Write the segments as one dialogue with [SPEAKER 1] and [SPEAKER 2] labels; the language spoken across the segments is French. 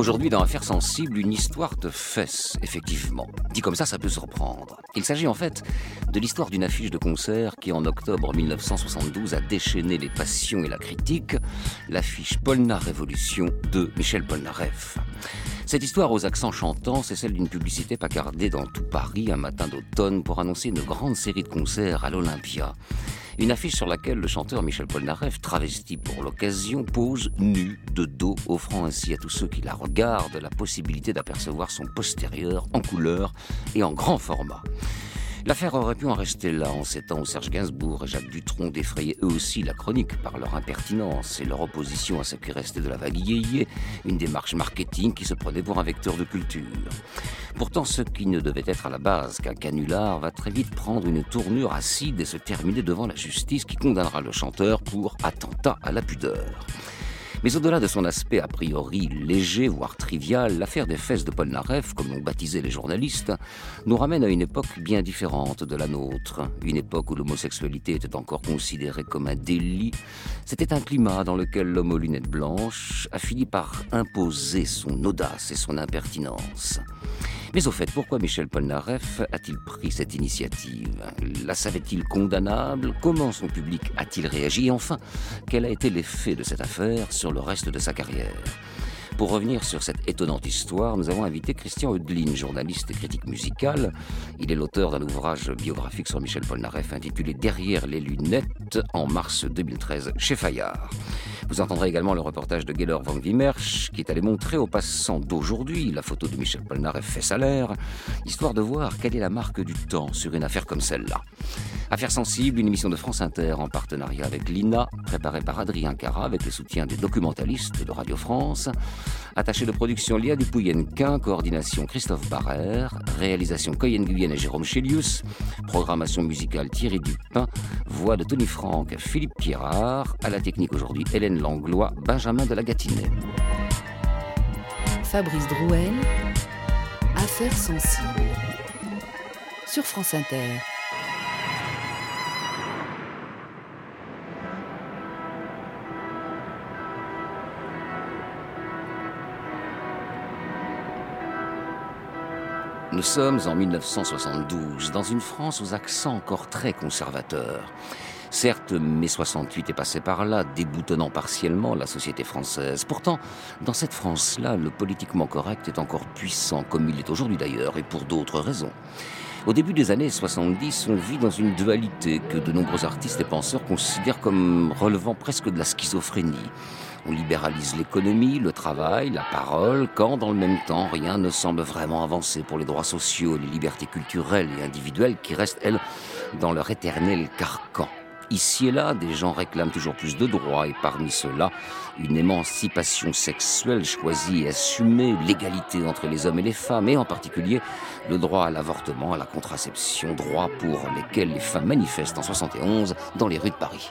[SPEAKER 1] Aujourd'hui, dans Affaires sensibles, une histoire de fesses, effectivement. Dit comme ça peut surprendre. Il s'agit en fait de l'histoire d'une affiche de concert qui, en octobre 1972, a déchaîné les passions et la critique, l'affiche Polnareff Révolution de Michel Polnareff. Cette histoire aux accents chantants, c'est celle d'une publicité placardée dans tout Paris un matin d'automne pour annoncer une grande série de concerts à l'Olympia. Une affiche sur laquelle le chanteur Michel Polnareff, travesti pour l'occasion, pose nu, de dos, offrant ainsi à tous ceux qui la regardent la possibilité d'apercevoir son postérieur en couleur et en grand format. L'affaire aurait pu en rester là en ces temps où Serge Gainsbourg et Jacques Dutronc défrayaient eux aussi la chronique par leur impertinence et leur opposition à ce qui restait de la vague yéyé, une démarche marketing qui se prenait pour un vecteur de culture. Pourtant, ce qui ne devait être à la base qu'un canular va très vite prendre une tournure acide et se terminer devant la justice qui condamnera le chanteur pour attentat à la pudeur. Mais au-delà de son aspect a priori léger, voire trivial, l'affaire des fesses de Polnareff, comme l'ont baptisé les journalistes, nous ramène à une époque bien différente de la nôtre. Une époque où l'homosexualité était encore considérée comme un délit. C'était un climat dans lequel l'homme aux lunettes blanches a fini par imposer son audace et son impertinence. Mais au fait, pourquoi Michel Polnareff a-t-il pris cette initiative? La savait-il condamnable? Comment son public a-t-il réagi? Et enfin, quel a été l'effet de cette affaire sur le reste de sa carrière? Pour revenir sur cette étonnante histoire, nous avons invité Christian Heudeline, journaliste et critique musical. Il est l'auteur d'un ouvrage biographique sur Michel Polnareff intitulé « Derrière les lunettes » en mars 2013 chez Fayard. Vous entendrez également le reportage de Geller von Wimmersch qui est allé montrer aux passants d'aujourd'hui la photo de Michel Polnareff fait salaire, histoire de voir quelle est la marque du temps sur une affaire comme celle-là. Affaires sensibles, une émission de France Inter en partenariat avec l'INA, préparée par Adrien Cara avec le soutien des documentalistes de Radio France. Attaché de production Léa Dupouyen-Quin, coordination Christophe Barrère, réalisation Coyen Guyenne et Jérôme Chélius, programmation musicale Thierry Dupin, voix de Tony Franck, Philippe Pierrard, à la technique aujourd'hui Hélène Langlois, Benjamin de la Gâtinais.
[SPEAKER 2] Fabrice Drouel, Affaires sensibles, sur France Inter.
[SPEAKER 1] Nous sommes en 1972, dans une France aux accents encore très conservateurs. Certes, mai 68 est passé par là, déboutonnant partiellement la société française. Pourtant, dans cette France-là, le politiquement correct est encore puissant, comme il est aujourd'hui d'ailleurs, et pour d'autres raisons. Au début des années 70, on vit dans une dualité que de nombreux artistes et penseurs considèrent comme relevant presque de la schizophrénie. On libéralise l'économie, le travail, la parole, quand dans le même temps, rien ne semble vraiment avancer pour les droits sociaux et les libertés culturelles et individuelles qui restent, elles, dans leur éternel carcan. Ici et là, des gens réclament toujours plus de droits et parmi ceux-là, une émancipation sexuelle choisie et assumée, l'égalité entre les hommes et les femmes et en particulier le droit à l'avortement, à la contraception, droits pour lesquels les femmes manifestent en 71 dans les rues de Paris.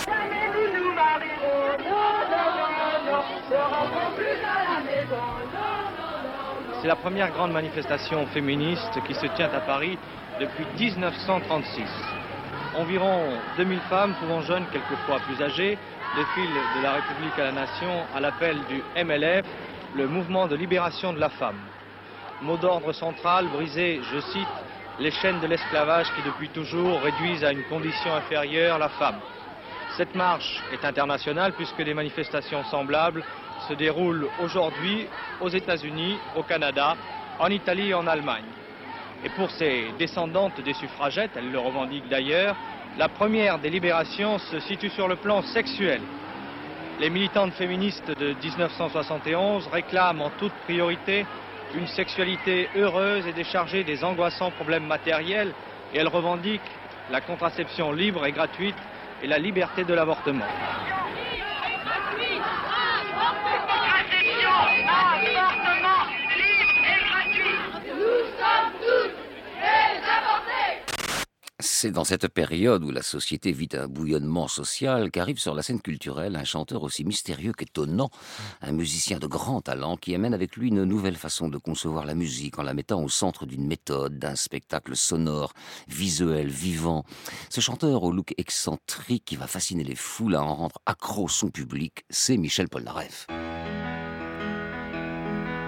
[SPEAKER 3] C'est la première grande manifestation féministe qui se tient à Paris depuis 1936. Environ 2000 femmes, souvent jeunes, quelquefois plus âgées, défilent de la République à la Nation à l'appel du MLF, le mouvement de libération de la femme. Mot d'ordre central, briser, je cite, les chaînes de l'esclavage qui depuis toujours réduisent à une condition inférieure la femme. Cette marche est internationale puisque des manifestations semblables se déroulent aujourd'hui aux États-Unis, au Canada, en Italie et en Allemagne. Et pour ces descendantes des suffragettes, elles le revendiquent d'ailleurs, la première des libérations se situe sur le plan sexuel. Les militantes féministes de 1971 réclament en toute priorité une sexualité heureuse et déchargée des angoissants problèmes matériels et elles revendiquent la contraception libre et gratuite et la liberté de l'avortement.
[SPEAKER 1] C'est dans cette période où la société vit un bouillonnement social qu'arrive sur la scène culturelle un chanteur aussi mystérieux qu'étonnant, un musicien de grand talent qui amène avec lui une nouvelle façon de concevoir la musique en la mettant au centre d'une méthode, d'un spectacle sonore, visuel, vivant. Ce chanteur au look excentrique qui va fasciner les foules à en rendre accro son public, c'est Michel Polnareff.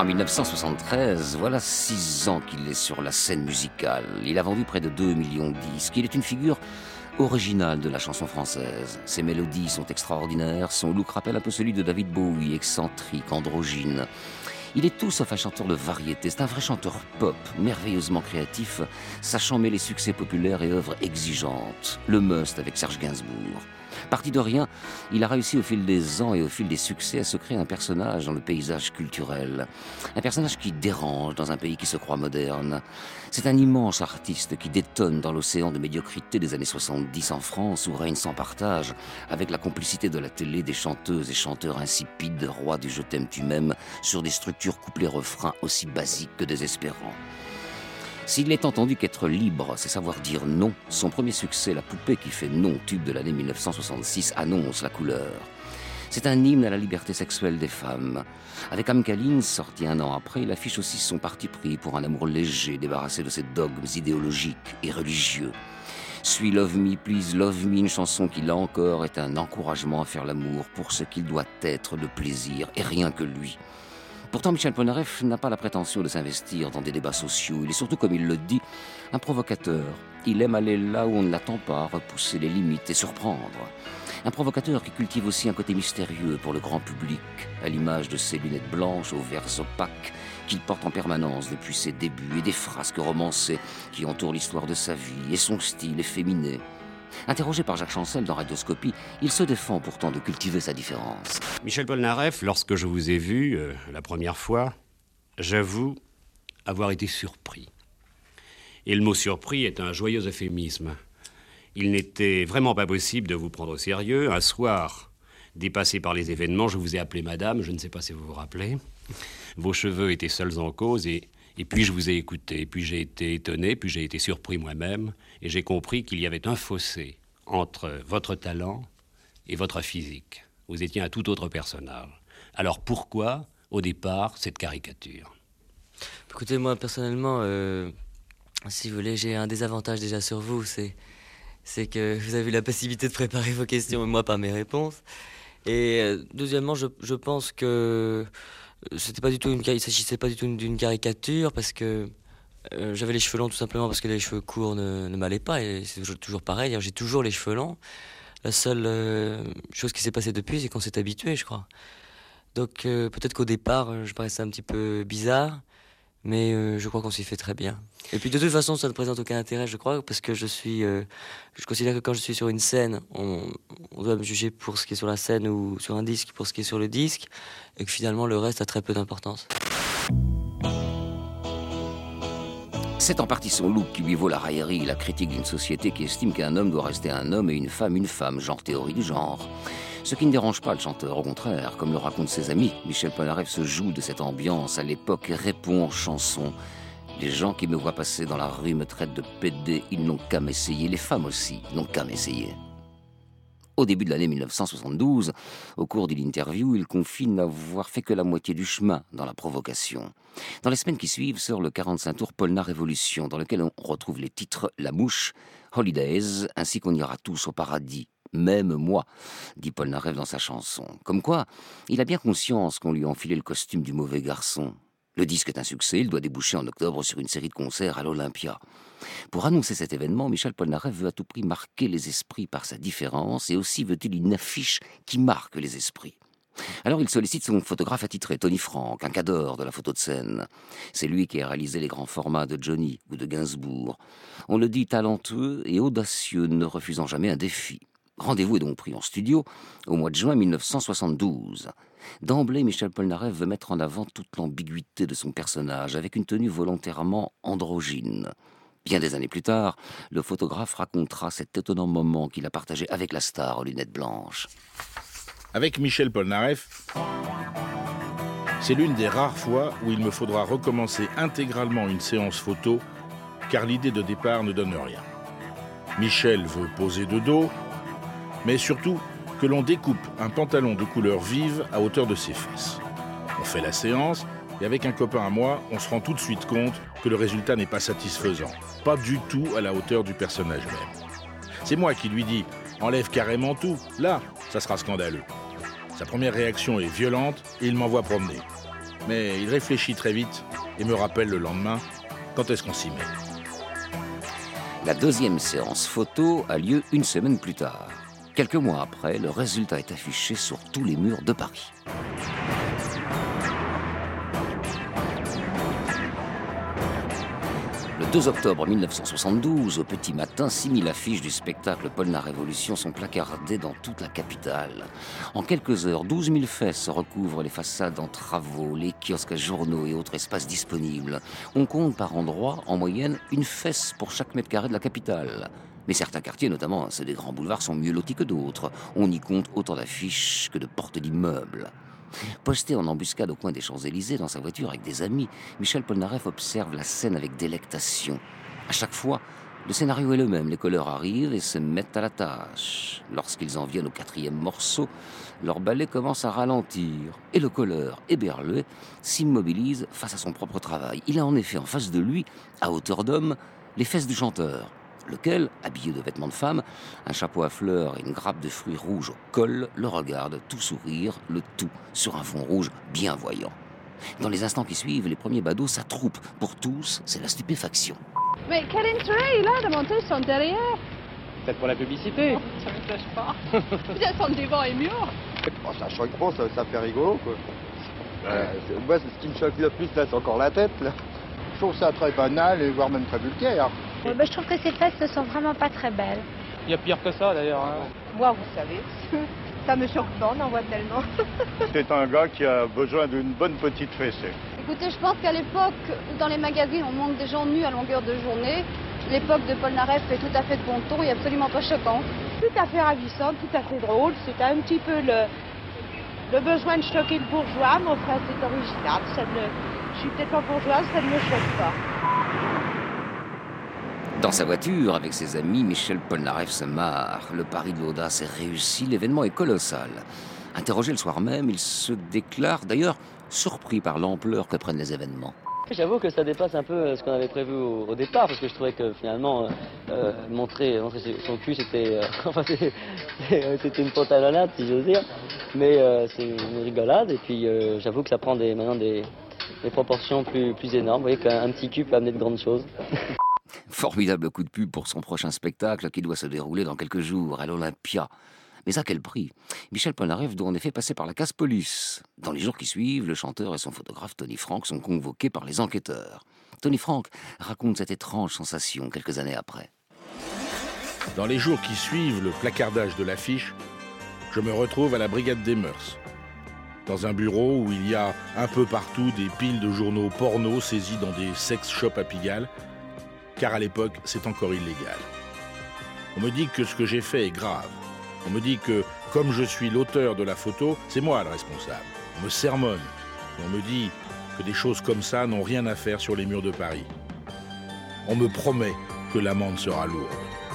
[SPEAKER 1] 1973, voilà 6 ans qu'il est sur la scène musicale. Il a vendu près de 2 millions de disques. Il est une figure originale de la chanson française. Ses mélodies sont extraordinaires, son look rappelle un peu celui de David Bowie, excentrique, androgyne. Il est tout sauf un chanteur de variété, c'est un vrai chanteur pop, merveilleusement créatif, sachant mêler succès populaires et œuvres exigeantes. Le Must avec Serge Gainsbourg. Parti de rien, il a réussi au fil des ans et au fil des succès à se créer un personnage dans le paysage culturel. Un personnage qui dérange dans un pays qui se croit moderne. C'est un immense artiste qui détonne dans l'océan de médiocrité des années 70 en France, où règne sans partage, avec la complicité de la télé, des chanteuses et chanteurs insipides, rois du je t'aime tu m'aimes, sur des structures couplets-refrains aussi basiques que désespérants. S'il n'est entendu qu'être libre, c'est savoir dire non, son premier succès, La poupée qui fait non, tube de l'année 1966, annonce la couleur. C'est un hymne à la liberté sexuelle des femmes. Avec Am Kaline, sorti 1 an après, il affiche aussi son parti pris pour un amour léger, débarrassé de ses dogmes idéologiques et religieux. Suis Love Me, Please Love Me, une chanson qui, là encore, est un encouragement à faire l'amour pour ce qu'il doit être, le plaisir, et rien que lui. Pourtant, Michel Polnareff n'a pas la prétention de s'investir dans des débats sociaux. Il est surtout, comme il le dit, un provocateur. Il aime aller là où on ne l'attend pas, repousser les limites et surprendre. Un provocateur qui cultive aussi un côté mystérieux pour le grand public, à l'image de ses lunettes blanches aux verres opaques qu'il porte en permanence depuis ses débuts et des frasques romancées qui entourent l'histoire de sa vie et son style efféminé. Interrogé par Jacques Chancel dans Radioscopie, il se défend pourtant de cultiver sa différence.
[SPEAKER 4] Michel Polnareff, lorsque je vous ai vu la première fois, j'avoue avoir été surpris. Et le mot surpris est un joyeux euphémisme. Il n'était vraiment pas possible de vous prendre au sérieux. Un soir, dépassé par les événements, je vous ai appelé madame, je ne sais pas si vous vous rappelez. Vos cheveux étaient seuls en cause et puis je vous ai écouté, puis j'ai été étonné, puis j'ai été surpris moi-même, et j'ai compris qu'il y avait un fossé entre votre talent et votre physique. Vous étiez un tout autre personnage. Alors pourquoi, au départ, cette caricature ?
[SPEAKER 5] Écoutez, moi, personnellement, si vous voulez, j'ai un désavantage déjà sur vous, c'est que vous avez eu la possibilité de préparer vos questions et moi pas mes réponses. Et deuxièmement, je pense que il s'agissait pas du tout d'une caricature, parce que j'avais les cheveux longs tout simplement parce que les cheveux courts ne m'allaient pas, et c'est toujours pareil, j'ai toujours les cheveux longs. La seule chose qui s'est passée depuis, c'est qu'on s'est habitué, je crois. Donc peut-être qu'au départ, je paraissais un petit peu bizarre, mais je crois qu'on s'y fait très bien. Et puis de toute façon, ça ne présente aucun intérêt, je crois, parce que je considère que quand je suis sur une scène, on doit me juger pour ce qui est sur la scène, ou sur un disque pour ce qui est sur le disque, et que finalement le reste a très peu d'importance.
[SPEAKER 1] C'est en partie son look qui lui vaut la raillerie et la critique d'une société qui estime qu'un homme doit rester un homme et une femme, genre théorie du genre. Ce qui ne dérange pas le chanteur, au contraire, comme le racontent ses amis. Michel Polnareff se joue de cette ambiance à l'époque et répond en chanson. Les gens qui me voient passer dans la rue me traitent de pédé, ils n'ont qu'à m'essayer. Les femmes aussi n'ont qu'à m'essayer. Au début de l'année 1972, au cours d'une interview, il confie n'avoir fait que la moitié du chemin dans la provocation. Dans les semaines qui suivent, sort le 45 tours Polna Révolution, dans lequel on retrouve les titres La Mouche, Holidays, ainsi qu'on ira tous au paradis. Même moi, dit Polnareff dans sa chanson. Comme quoi, il a bien conscience qu'on lui a enfilé le costume du mauvais garçon. Le disque est un succès, il doit déboucher en octobre sur une série de concerts à l'Olympia. Pour annoncer cet événement, Michel Polnareff veut à tout prix marquer les esprits par sa différence, et aussi veut-il une affiche qui marque les esprits. Alors il sollicite son photographe attitré, Tony Frank, un cadre de la photo de scène. C'est lui qui a réalisé les grands formats de Johnny ou de Gainsbourg. On le dit talentueux et audacieux, ne refusant jamais un défi. Rendez-vous est donc pris en studio au mois de juin 1972. D'emblée, Michel Polnareff veut mettre en avant toute l'ambiguïté de son personnage, avec une tenue volontairement androgyne. Bien des années plus tard, le photographe racontera cet étonnant moment qu'il a partagé avec la star aux lunettes blanches.
[SPEAKER 6] Avec Michel Polnareff, c'est l'une des rares fois où il me faudra recommencer intégralement une séance photo, car l'idée de départ ne donne rien. Michel veut poser de dos, mais surtout que l'on découpe un pantalon de couleur vive à hauteur de ses fesses. On fait la séance, et avec un copain à moi, on se rend tout de suite compte que le résultat n'est pas satisfaisant, pas du tout à la hauteur du personnage même. C'est moi qui lui dis « enlève carrément tout, là, ça sera scandaleux ». Sa première réaction est violente et il m'envoie promener. Mais il réfléchit très vite et me rappelle le lendemain quand est-ce qu'on s'y met.
[SPEAKER 1] La deuxième séance photo a lieu une semaine plus tard. Quelques mois après, le résultat est affiché sur tous les murs de Paris. Le 2 octobre 1972, au petit matin, 6000 affiches du spectacle Polnareff Révolution sont placardées dans toute la capitale. En quelques heures, 12 000 fesses recouvrent les façades en travaux, les kiosques à journaux et autres espaces disponibles. On compte par endroits, en moyenne, une fesse pour chaque mètre carré de la capitale. Mais certains quartiers, notamment ceux des grands boulevards, sont mieux lotis que d'autres. On y compte autant d'affiches que de portes d'immeubles. Posté en embuscade au coin des Champs-Élysées dans sa voiture avec des amis, Michel Polnareff observe la scène avec délectation. À chaque fois, le scénario est le même. Les colleurs arrivent et se mettent à la tâche. Lorsqu'ils en viennent au 4e morceau, leur ballet commence à ralentir. Et le colleur, éberlué, s'immobilise face à son propre travail. Il a en effet en face de lui, à hauteur d'homme, les fesses du chanteur, lequel, habillé de vêtements de femme, un chapeau à fleurs et une grappe de fruits rouges au col, le regarde tout sourire, le tout sur un fond rouge bien voyant. Dans les instants qui suivent, les premiers badauds s'attroupent. Pour tous, c'est la stupéfaction.
[SPEAKER 7] Mais quel intérêt il a de monter son derrière?
[SPEAKER 3] Peut-être pour la publicité.
[SPEAKER 7] Oh, ça me cache pas. Peut-être son devant est mieux.
[SPEAKER 8] Oh, ça choque pas, ça fait rigolo, quoi. Moi, ce qui me choque le plus, là, c'est encore la tête, là. Je trouve ça très banal, et voire même très vulgaire.
[SPEAKER 9] Je trouve que ces fesses ne sont vraiment pas très belles.
[SPEAKER 3] Il y a pire que ça, d'ailleurs. Hein.
[SPEAKER 7] Moi, vous savez, ça me choque pas, on en voit tellement.
[SPEAKER 8] C'est un gars qui a besoin d'une bonne petite fessée.
[SPEAKER 10] Écoutez, je pense qu'à l'époque où dans les magazines on montre des gens nus à longueur de journée, l'époque de Polnareff est tout à fait de bon ton et absolument pas choquant.
[SPEAKER 7] Tout à fait ravissant, tout à fait drôle. C'est un petit peu le besoin de choquer le bourgeois, mais enfin c'est original. Je suis peut-être pas bourgeoise, ça ne me choque pas.
[SPEAKER 1] Dans sa voiture, avec ses amis, Michel Polnareff se marre. Le pari de l'audace est réussi, l'événement est colossal. Interrogé le soir même, il se déclare d'ailleurs surpris par l'ampleur que prennent les événements.
[SPEAKER 5] J'avoue que ça dépasse un peu ce qu'on avait prévu au départ, parce que je trouvais que finalement, montrer son cul, c'était c'était une pantalonnade, si j'ose dire. Mais c'est une rigolade, et puis j'avoue que ça prend maintenant des proportions plus énormes. Vous voyez qu'un petit cul peut amener de grandes choses.
[SPEAKER 1] Formidable coup de pub pour son prochain spectacle qui doit se dérouler dans quelques jours à l'Olympia. Mais à quel prix? Michel Polnareff doit en effet passer par la casse-police. Dans les jours qui suivent, le chanteur et son photographe Tony Frank sont convoqués par les enquêteurs. Tony Frank raconte cette étrange sensation quelques années après.
[SPEAKER 6] Dans les jours qui suivent le placardage de l'affiche, je me retrouve à la brigade des mœurs. Dans un bureau où il y a un peu partout des piles de journaux porno saisis dans des sex shops à Pigalle, car à l'époque, c'est encore illégal. On me dit que ce que j'ai fait est grave. On me dit que, comme je suis l'auteur de la photo, c'est moi le responsable. On me sermonne. On me dit que des choses comme ça n'ont rien à faire sur les murs de Paris. On me promet que l'amende sera lourde.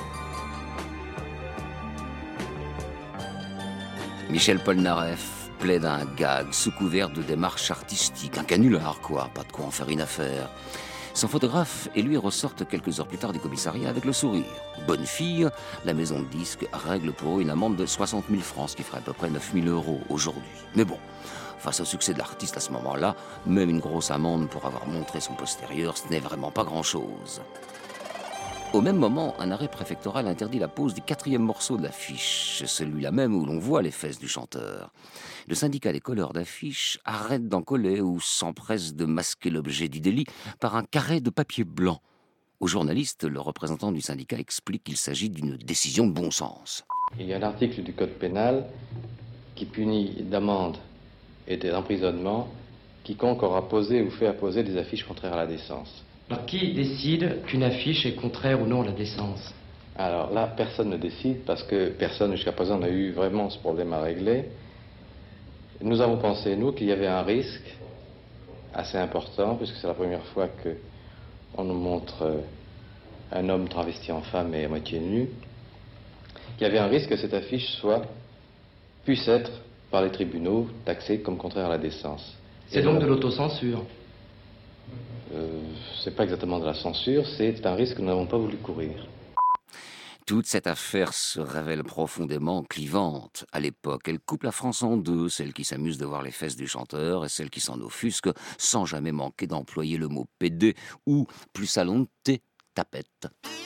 [SPEAKER 1] Michel Polnareff plaide à un gag sous couvert de démarche artistique. Un canular, quoi. Pas de quoi en faire une affaire. Son photographe et lui ressortent quelques heures plus tard du commissariat avec le sourire. Bonne fille, la maison de disques règle pour eux une amende de 60 000 francs, ce qui ferait à peu près 9 000 € aujourd'hui. Mais bon, face au succès de l'artiste à ce moment-là, même une grosse amende pour avoir montré son postérieur, ce n'est vraiment pas grand-chose. Au même moment, un arrêt préfectoral interdit la pose du 4e morceau de l'affiche, celui-là même où l'on voit les fesses du chanteur. Le syndicat des colleurs d'affiches arrête d'en coller ou s'empresse de masquer l'objet du délit par un carré de papier blanc. Aux journalistes, le représentant du syndicat explique qu'il s'agit d'une décision de bon sens.
[SPEAKER 11] Il y a un article du Code pénal qui punit d'amende et d'emprisonnement quiconque aura posé ou fait apposer des affiches contraires à la décence.
[SPEAKER 12] Alors, qui décide qu'une affiche est contraire ou non à la décence?
[SPEAKER 11] Alors là, personne ne décide parce que personne jusqu'à présent n'a eu vraiment ce problème à régler. Nous avons pensé, nous, qu'il y avait un risque assez important, puisque c'est la première fois qu'on nous montre un homme travesti en femme et à moitié nu, qu'il y avait un risque que cette affiche puisse être, par les tribunaux, taxée comme contraire à la décence.
[SPEAKER 12] C'est donc de l'autocensure?
[SPEAKER 11] C'est pas exactement de la censure, c'est un risque que nous n'avons pas voulu courir.
[SPEAKER 1] Toute cette affaire se révèle profondément clivante. À l'époque, elle coupe la France en deux, celle qui s'amuse de voir les fesses du chanteur et celle qui s'en offusque, sans jamais manquer d'employer le mot pédé ou, plus salonté, tapette.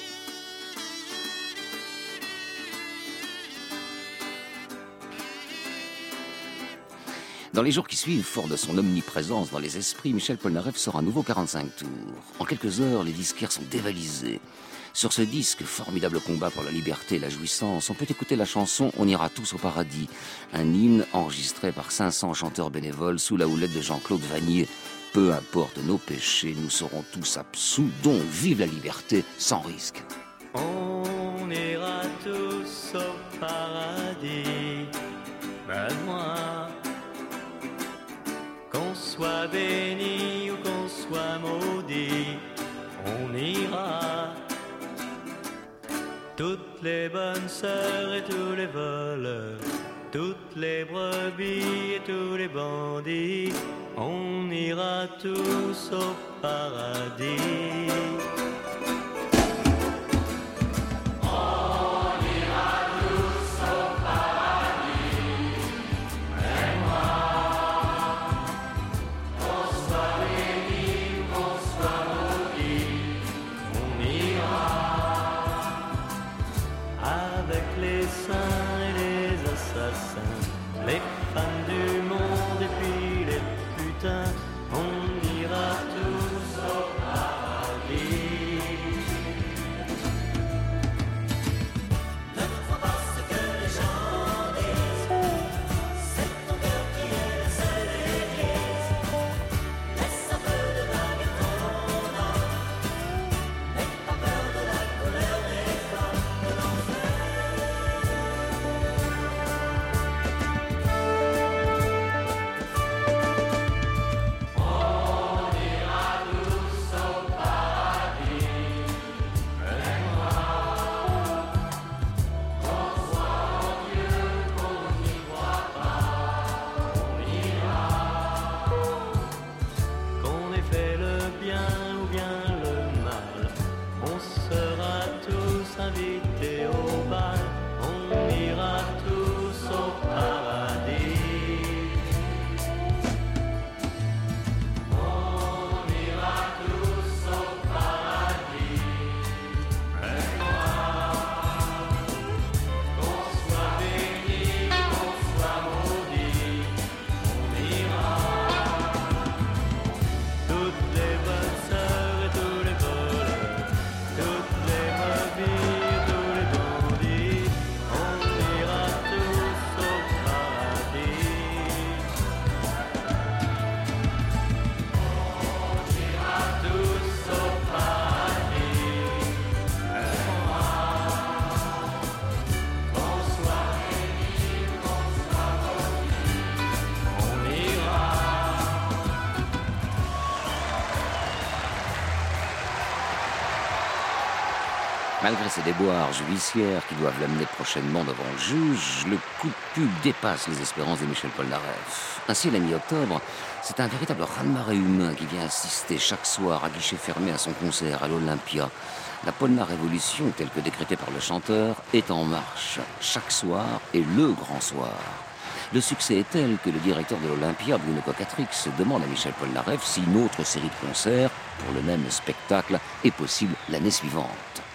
[SPEAKER 1] Dans les jours qui suivent, fort de son omniprésence dans les esprits, Michel Polnareff sort un nouveau 45 tours. En quelques heures, les disquaires sont dévalisés. Sur ce disque, formidable combat pour la liberté et la jouissance, on peut écouter la chanson « On ira tous au paradis », un hymne enregistré par 500 chanteurs bénévoles sous la houlette de Jean-Claude Vannier. Peu importe nos péchés, nous serons tous absous, donc vive la liberté sans risque.
[SPEAKER 13] On ira tous au paradis, moi. Qu'on soit béni ou qu'on soit maudit, on ira. Toutes les bonnes sœurs et tous les voleurs, toutes les brebis et tous les bandits, on ira tous au paradis. Les femmes du monde et puis les putains, on ira tous au paradis. Ne crois pas ce que les gens disent, c'est ton cœur qui est la seule église. Laisse un peu de vague à ton âme, n'aie pas peur de la couleur des flammes de l'enfer.
[SPEAKER 1] Malgré ses déboires judiciaires qui doivent l'amener prochainement devant le juge, le coup de pub dépasse les espérances de Michel Polnareff. Ainsi, la mi-octobre, c'est un véritable raz-de-marée humain qui vient assister chaque soir à guichet fermé à son concert à l'Olympia. La Polnarévolution, telle que décrétée par le chanteur, est en marche. Chaque soir est le grand soir. Le succès est tel que le directeur de l'Olympia, Bruno Cocatrix, demande à Michel Polnareff si une autre série de concerts, pour le même spectacle, est possible l'année suivante.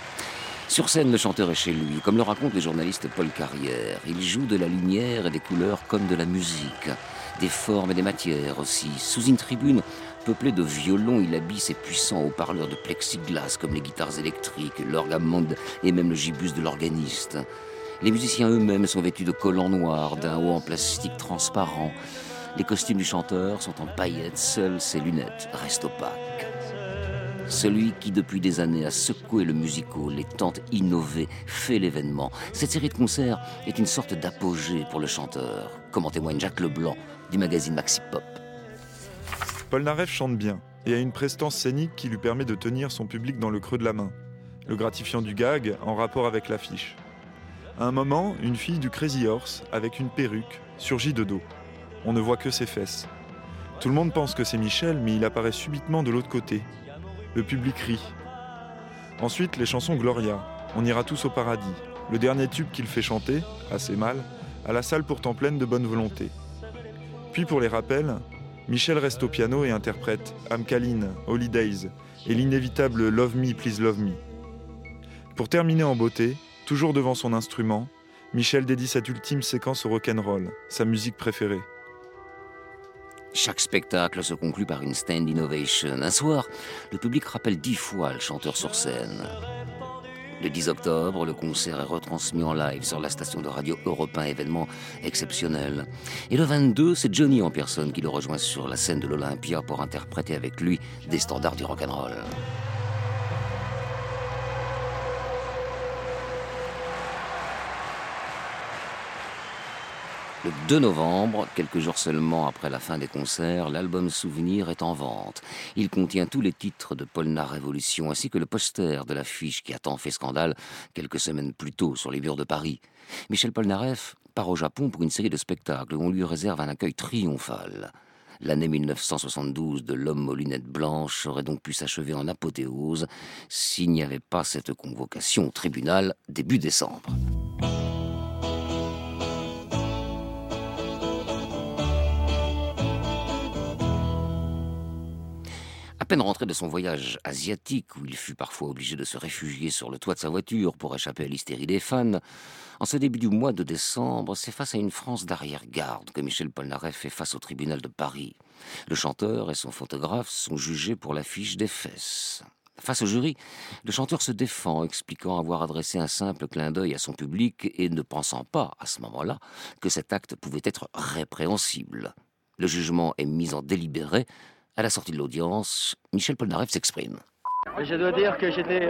[SPEAKER 1] Sur scène, le chanteur est chez lui, comme le racontent les journalistes Paul Carrière. Il joue de la lumière et des couleurs comme de la musique, des formes et des matières aussi. Sous une tribune peuplée de violons, il habille ses puissants haut-parleurs de plexiglas comme les guitares électriques, l'orgue-à-monde et même le gibus de l'organiste. Les musiciens eux-mêmes sont vêtus de collants noirs, d'un haut en plastique transparent. Les costumes du chanteur sont en paillettes, seules ses lunettes restent opaques. Celui qui, depuis des années, a secoué le music-hall, les tente innover, fait l'événement. Cette série de concerts est une sorte d'apogée pour le chanteur, comme en témoigne Jacques Leblanc du magazine Maxi Pop.
[SPEAKER 14] Polnareff chante bien et a une prestance scénique qui lui permet de tenir son public dans le creux de la main, le gratifiant du gag en rapport avec l'affiche. À un moment, une fille du Crazy Horse, avec une perruque, surgit de dos. On ne voit que ses fesses. Tout le monde pense que c'est Michel, mais il apparaît subitement de l'autre côté. Le public rit. Ensuite, les chansons Gloria, On ira tous au paradis. Le dernier tube qu'il fait chanter, assez mal, à la salle pourtant pleine de bonne volonté. Puis pour les rappels, Michel reste au piano et interprète Amkaline, Holidays et l'inévitable Love Me, Please Love Me. Pour terminer en beauté, toujours devant son instrument, Michel dédie cette ultime séquence au rock'n'roll, sa musique préférée.
[SPEAKER 1] Chaque spectacle se conclut par une stand innovation. Un soir, le public rappelle 10 fois le chanteur sur scène. Le 10 octobre, le concert est retransmis en live sur la station de radio Europe 1, événement exceptionnel. Et le 22, c'est Johnny en personne qui le rejoint sur la scène de l'Olympia pour interpréter avec lui des standards du rock'n'roll. Le 2 novembre, quelques jours seulement après la fin des concerts, l'album Souvenir est en vente. Il contient tous les titres de Polnareff Révolution ainsi que le poster de l'affiche qui a tant fait scandale quelques semaines plus tôt sur les murs de Paris. Michel Polnareff part au Japon pour une série de spectacles où on lui réserve un accueil triomphal. L'année 1972 de l'homme aux lunettes blanches aurait donc pu s'achever en apothéose s'il n'y avait pas cette convocation au tribunal début décembre. À peine rentré de son voyage asiatique, où il fut parfois obligé de se réfugier sur le toit de sa voiture pour échapper à l'hystérie des fans, en ce début du mois de décembre, c'est face à une France d'arrière-garde que Michel Polnareff fait face au tribunal de Paris. Le chanteur et son photographe sont jugés pour l'affiche des fesses. Face au jury, le chanteur se défend, expliquant avoir adressé un simple clin d'œil à son public et ne pensant pas, à ce moment-là, que cet acte pouvait être répréhensible. Le jugement est mis en délibéré. À la sortie de l'audience, Michel Polnareff s'exprime.
[SPEAKER 3] Je dois dire que j'étais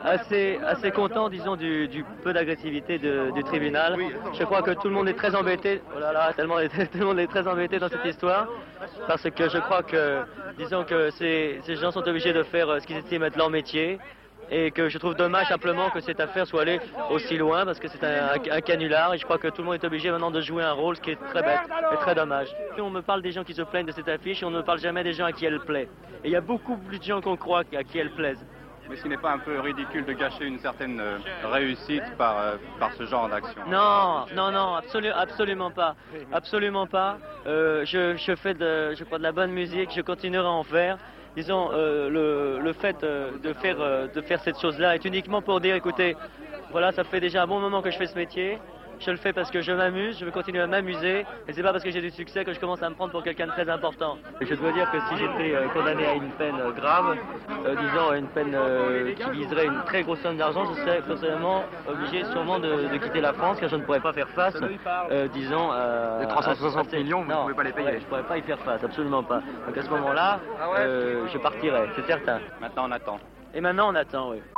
[SPEAKER 3] assez content, disons, du peu d'agressivité du tribunal. Je crois que tout le monde est très embêté. Oh là là, tout le monde est très embêté dans cette histoire. Parce que je crois que, disons que ces gens sont obligés de faire ce qu'ils estiment être leur métier. Et que je trouve dommage simplement que cette affaire soit allée aussi loin parce que c'est un canular et je crois que tout le monde est obligé maintenant de jouer un rôle, ce qui est très bête et très dommage. On me parle des gens qui se plaignent de cette affiche et on ne parle jamais des gens à qui elle plaît. Et il y a beaucoup plus de gens qu'on croit à qui elle plaise.
[SPEAKER 15] Mais ce n'est pas un peu ridicule de gâcher une certaine réussite par ce genre d'action?
[SPEAKER 3] Non, absolument pas. Absolument pas. Je fais de la bonne musique, je continuerai à en faire. Disons, le fait de faire cette chose-là est uniquement pour dire, écoutez, voilà, ça fait déjà un bon moment que je fais ce métier, je le fais parce que je m'amuse, je veux continuer à m'amuser, et c'est pas parce que j'ai du succès que je commence à me prendre pour quelqu'un de très important. Et je dois dire que si j'étais condamné à une peine grave, disons une peine qui viserait une très grosse somme d'argent, je serais forcément obligé sûrement de quitter la France, car je ne pourrais pas faire face, disons...
[SPEAKER 15] les 360 millions, vous ne pouvez pas les payer.
[SPEAKER 3] Ouais, je ne pourrais pas y faire face, absolument pas. Donc à ce moment-là, je partirais, c'est certain.
[SPEAKER 15] Maintenant on attend.
[SPEAKER 3] Et maintenant on attend, oui.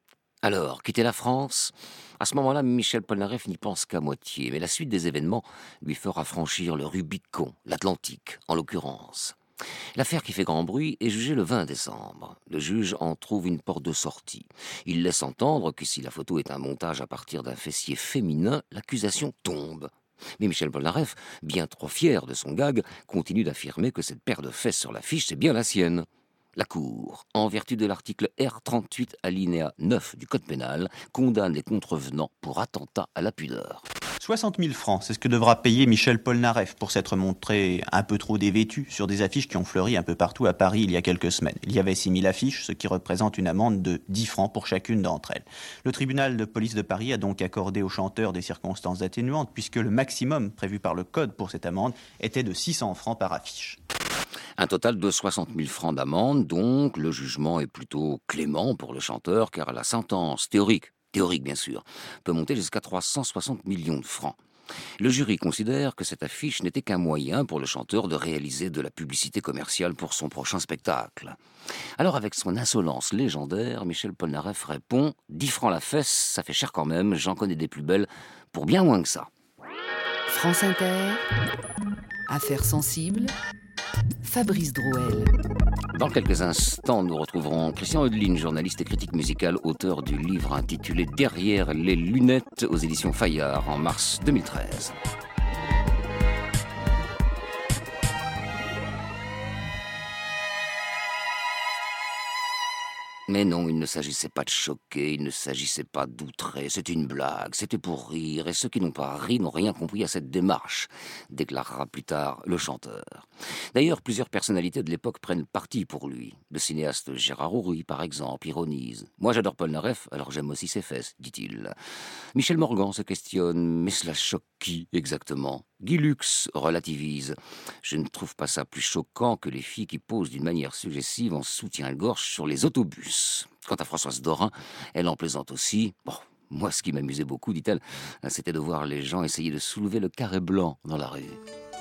[SPEAKER 1] Alors, quitter la France? À ce moment-là, Michel Polnareff n'y pense qu'à moitié, mais la suite des événements lui fera franchir le Rubicon, l'Atlantique en l'occurrence. L'affaire qui fait grand bruit est jugée le 20 décembre. Le juge en trouve une porte de sortie. Il laisse entendre que si la photo est un montage à partir d'un fessier féminin, l'accusation tombe. Mais Michel Polnareff, bien trop fier de son gag, continue d'affirmer que cette paire de fesses sur l'affiche, c'est bien la sienne. La Cour, en vertu de l'article R38 alinéa 9 du Code pénal, condamne les contrevenants pour attentat à la pudeur.
[SPEAKER 16] 60 000 francs, c'est ce que devra payer Michel Polnareff pour s'être montré un peu trop dévêtu sur des affiches qui ont fleuri un peu partout à Paris il y a quelques semaines. Il y avait 6 000 affiches, ce qui représente une amende de 10 francs pour chacune d'entre elles. Le tribunal de police de Paris a donc accordé au chanteur des circonstances atténuantes, puisque le maximum prévu par le Code pour cette amende était de 600 francs par affiche.
[SPEAKER 1] Un total de 60 000 francs d'amende, donc le jugement est plutôt clément pour le chanteur, car la sentence théorique bien sûr, peut monter jusqu'à 360 millions de francs. Le jury considère que cette affiche n'était qu'un moyen pour le chanteur de réaliser de la publicité commerciale pour son prochain spectacle. Alors avec son insolence légendaire, Michel Polnareff répond « 10 francs la fesse, ça fait cher quand même, j'en connais des plus belles pour bien moins que ça ».
[SPEAKER 2] France Inter, Affaires sensibles, Fabrice Drouel.
[SPEAKER 1] Dans quelques instants, nous retrouverons Christian Eudeline, journaliste et critique musical, auteur du livre intitulé « Derrière les lunettes » aux éditions Fayard en mars 2013. Mais non, il ne s'agissait pas de choquer, il ne s'agissait pas d'outrer, c'était une blague, c'était pour rire, et ceux qui n'ont pas ri n'ont rien compris à cette démarche, déclarera plus tard le chanteur. D'ailleurs, plusieurs personnalités de l'époque prennent parti pour lui. Le cinéaste Gérard Houry, par exemple, ironise. « Moi j'adore Polnareff, alors j'aime aussi ses fesses », dit-il. Michel Morgan se questionne, mais cela choque qui exactement ? Guy Lux relativise. « Je ne trouve pas ça plus choquant que les filles qui posent d'une manière suggestive en soutien-gorge sur les autobus. » Quant à Françoise Dorin, elle en plaisante aussi. Bon, moi ce qui m'amusait beaucoup, dit-elle, c'était de voir les gens essayer de soulever le carré blanc dans la rue.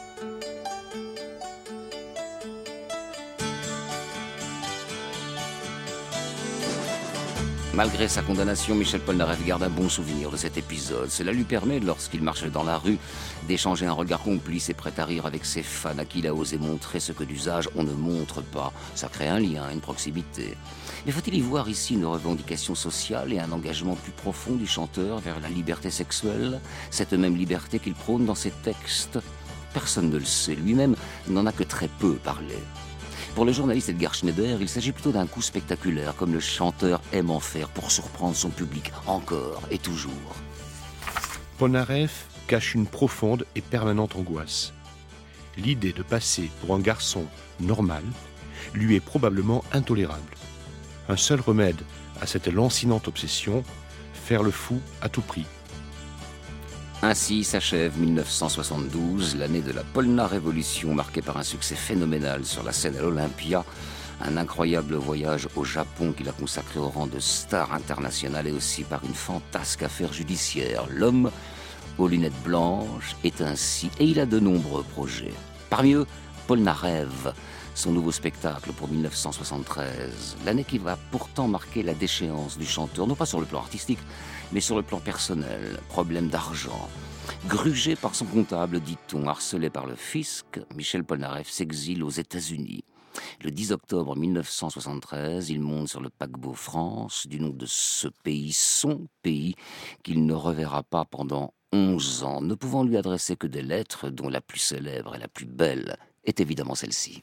[SPEAKER 1] Malgré sa condamnation, Michel Polnareff garde un bon souvenir de cet épisode. Cela lui permet, lorsqu'il marche dans la rue, d'échanger un regard complice et prêt à rire avec ses fans à qui il a osé montrer ce que d'usage on ne montre pas. Ça crée un lien, une proximité. Mais faut-il y voir ici une revendication sociale et un engagement plus profond du chanteur vers la liberté sexuelle, cette même liberté qu'il prône dans ses textes ? Personne ne le sait. Lui-même n'en a que très peu parlé. Pour le journaliste Edgar Schneider, il s'agit plutôt d'un coup spectaculaire, comme le chanteur aime en faire pour surprendre son public, encore et toujours.
[SPEAKER 17] Polnareff cache une profonde et permanente angoisse. L'idée de passer pour un garçon normal lui est probablement intolérable. Un seul remède à cette lancinante obsession, faire le fou à tout prix.
[SPEAKER 1] Ainsi s'achève 1972, l'année de la Polnarévolution, marquée par un succès phénoménal sur la scène à l'Olympia, un incroyable voyage au Japon qu'il a consacré au rang de star internationale et aussi par une fantasque affaire judiciaire. L'homme aux lunettes blanches est ainsi, et il a de nombreux projets. Parmi eux, Polnareff, son nouveau spectacle pour 1973, l'année qui va pourtant marquer la déchéance du chanteur, non pas sur le plan artistique, mais sur le plan personnel, problème d'argent. Grugé par son comptable, dit-on, harcelé par le fisc, Michel Polnareff s'exile aux États-Unis. Le 10 octobre 1973, il monte sur le paquebot France, du nom de ce pays, son pays, qu'il ne reverra pas pendant 11 ans, ne pouvant lui adresser que des lettres dont la plus célèbre et la plus belle est évidemment celle-ci.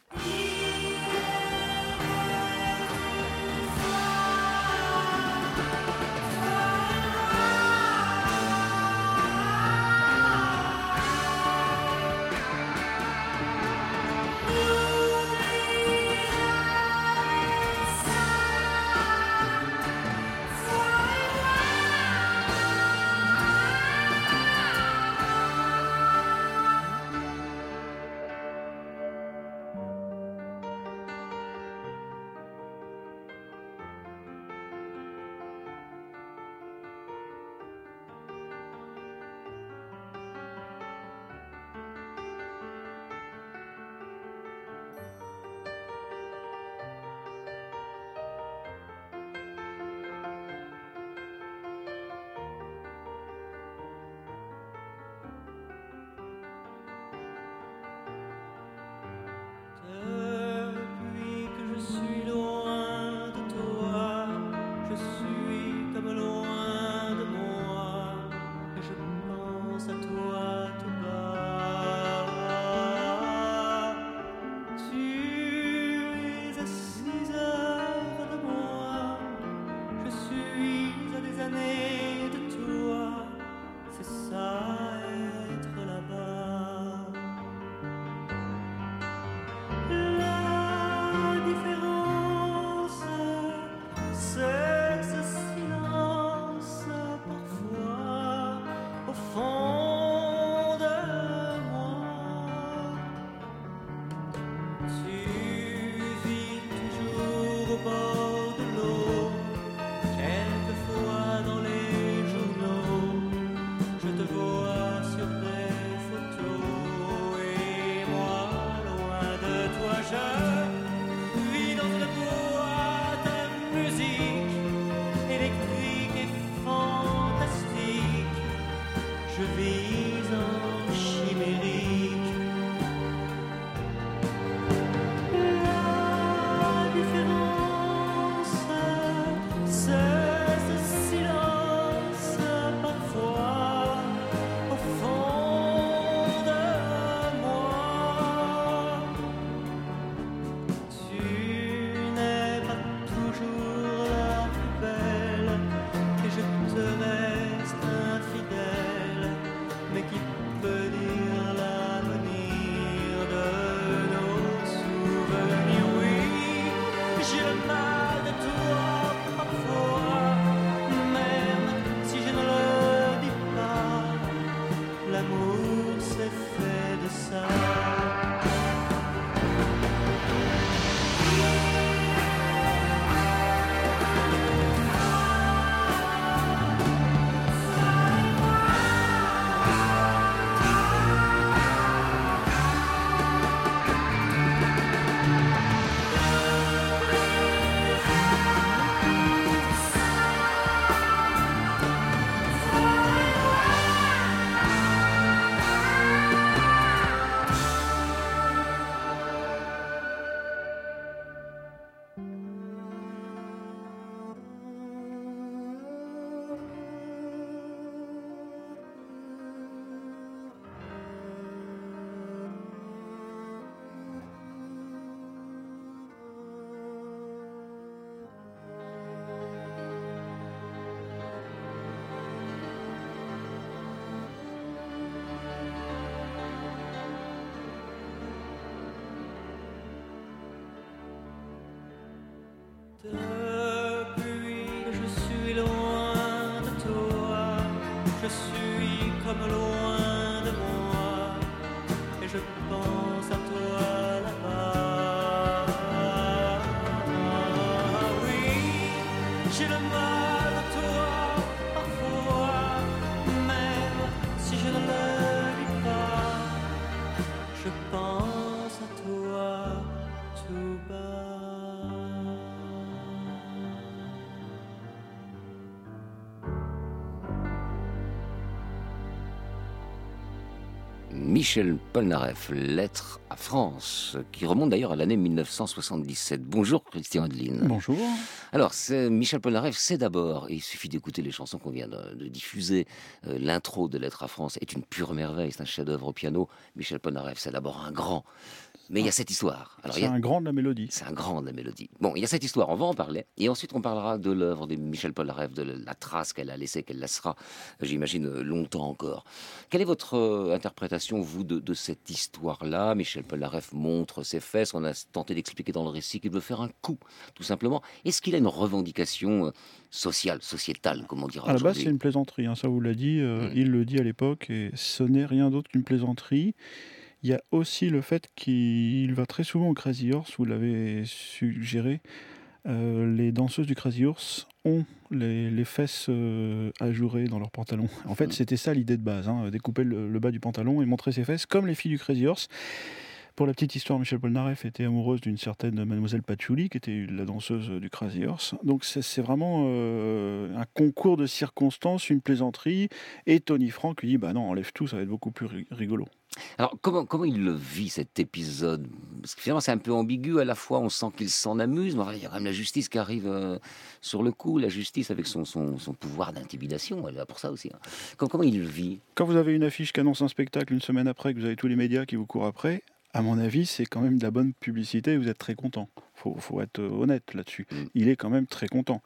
[SPEAKER 13] Depuis que je suis loin de toi, je suis comme loin de moi, et je pense à toi tout bas. Tu es à 6 heures de moi, je suis à des années de toi, c'est ça être là-bas. La différence, c'est ce silence parfois au fond de moi. Tu vis toujours au bord de l'eau, quelquefois dans les journaux, je te vois sur des photos et moi loin de toi je vis dans une boîte à musique électrique et fantastique. Je vis en chimérique. La différence, c'est ce silence parfois au fond de moi. Depuis que je suis loin de toi, je suis comme loin de moi, et je pense à toi là-bas. Oui, j'ai le mal de toi parfois, même si je ne le dis pas, je pense à toi tout bas.
[SPEAKER 1] Michel Polnareff, Lettre à France, qui remonte d'ailleurs à l'année 1977. Bonjour Christian Adeline.
[SPEAKER 18] Bonjour.
[SPEAKER 1] Alors, Michel Polnareff, c'est d'abord, et il suffit d'écouter les chansons qu'on vient de diffuser, l'intro de Lettre à France est une pure merveille, c'est un chef-d'œuvre au piano. Michel Polnareff, c'est d'abord un grand. Mais il y a cette histoire.
[SPEAKER 18] C'est un grand de la mélodie.
[SPEAKER 1] C'est un grand de la mélodie. Bon, il y a cette histoire, on va en parler. Et ensuite, on parlera de l'œuvre de Michel Polnareff, de la trace qu'elle a laissée, qu'elle laissera, j'imagine, longtemps encore. Quelle est votre interprétation, vous, de cette histoire-là? Michel Polnareff montre ses fesses. On a tenté d'expliquer dans le récit qu'il veut faire un coup, tout simplement. Est-ce qu'il a une revendication sociale, sociétale, comme on dira
[SPEAKER 18] à la
[SPEAKER 1] aujourd'hui?
[SPEAKER 18] base, c'est une plaisanterie, hein, ça vous l'a dit. Il le dit à l'époque, et ce n'est rien d'autre qu'une plaisanterie. Il y a aussi le fait qu'il va très souvent au Crazy Horse, vous l'avez suggéré. Les danseuses du Crazy Horse ont les fesses ajourées dans leurs pantalons. En fait, c'était ça l'idée de base, hein, découper le bas du pantalon et montrer ses fesses, comme les filles du Crazy Horse. Pour la petite histoire, Michel Polnareff était amoureuse d'une certaine Mademoiselle Patchouli, qui était la danseuse du Crazy Horse. Donc c'est vraiment un concours de circonstances, une plaisanterie. Et Tony Frank lui dit, bah non, enlève tout, ça va être beaucoup plus rigolo.
[SPEAKER 1] Alors, comment il le vit, cet épisode? Parce que finalement, c'est un peu ambigu. À la fois, on sent qu'il s'en amuse, mais enfin, il y a quand même la justice qui arrive sur le coup. La justice, avec son pouvoir d'intimidation, elle est là pour ça aussi. Hein. Comment il le vit?
[SPEAKER 18] Quand vous avez une affiche qui annonce un spectacle une semaine après, que vous avez tous les médias qui vous courent après, à mon avis, c'est quand même de la bonne publicité et vous êtes très content. Faut être honnête là-dessus. Il est quand même très content.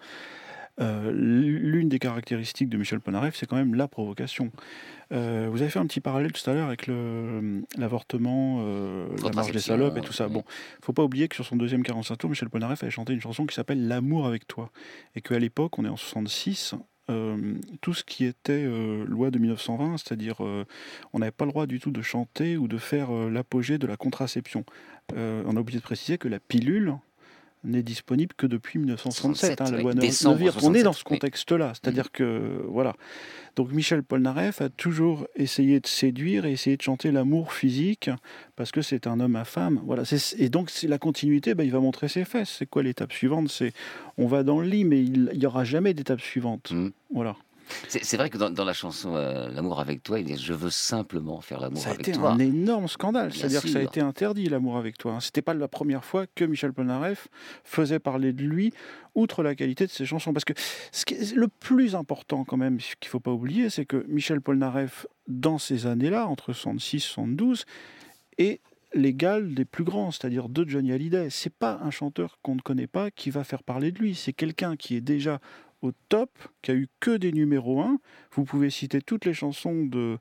[SPEAKER 18] L'une des caractéristiques de Michel Polnareff, c'est quand même la provocation. Vous avez fait un petit parallèle tout à l'heure avec l'avortement, la marche des salopes et tout ça. Bon, faut pas oublier que sur son deuxième 45 tours, Michel Polnareff avait chanté une chanson qui s'appelle L'amour avec toi. Et qu'à l'époque, on est en 66, tout ce qui était loi de 1920, c'est-à-dire on n'avait pas le droit du tout de chanter ou de faire l'apogée de la contraception. On a oublié de préciser que la pilule n'est disponible que depuis 1967, hein, la loi Neuwirth. On est dans ce contexte-là, c'est-à-dire que voilà. Donc Michel Polnareff a toujours essayé de séduire et essayé de chanter l'amour physique parce que c'est un homme à femme. Voilà. Et donc c'est la continuité, il va montrer ses fesses. C'est quoi l'étape suivante? C'est on va dans le lit, mais il n'y aura jamais d'étape suivante. Voilà.
[SPEAKER 1] C'est vrai que dans la chanson L'amour avec toi, il dit « Je veux simplement faire l'amour avec toi ».
[SPEAKER 18] Ça a été un énorme scandale, c'est-à-dire que ça a
[SPEAKER 1] sûr.
[SPEAKER 18] été interdit, l'amour avec toi. C'était pas la première fois que Michel Polnareff faisait parler de lui, outre la qualité de ses chansons. Parce que le plus important quand même, ce qu'il faut pas oublier, c'est que Michel Polnareff, dans ces années-là, entre 66 et 72, est l'égal des plus grands, c'est-à-dire de Johnny Hallyday. C'est pas un chanteur qu'on ne connaît pas qui va faire parler de lui, c'est quelqu'un qui est déjà au top, qui a eu que des numéros 1. Vous pouvez citer toutes les chansons de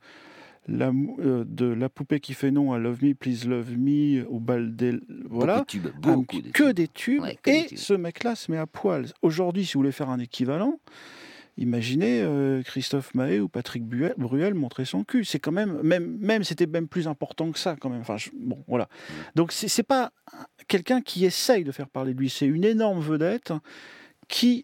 [SPEAKER 18] La poupée qui fait non à Love Me, Please Love Me, au bal des... Voilà,
[SPEAKER 1] beaucoup de tubes.
[SPEAKER 18] Que des tubes.
[SPEAKER 1] Ouais,
[SPEAKER 18] et ce mec-là se met à poil. Aujourd'hui, si vous voulez faire un équivalent, imaginez Christophe Mahé ou Patrick Bruel montrer son cul. C'est quand même c'était même plus important que ça quand même. Enfin, bon, voilà. Donc c'est pas quelqu'un qui essaye de faire parler de lui. C'est une énorme vedette qui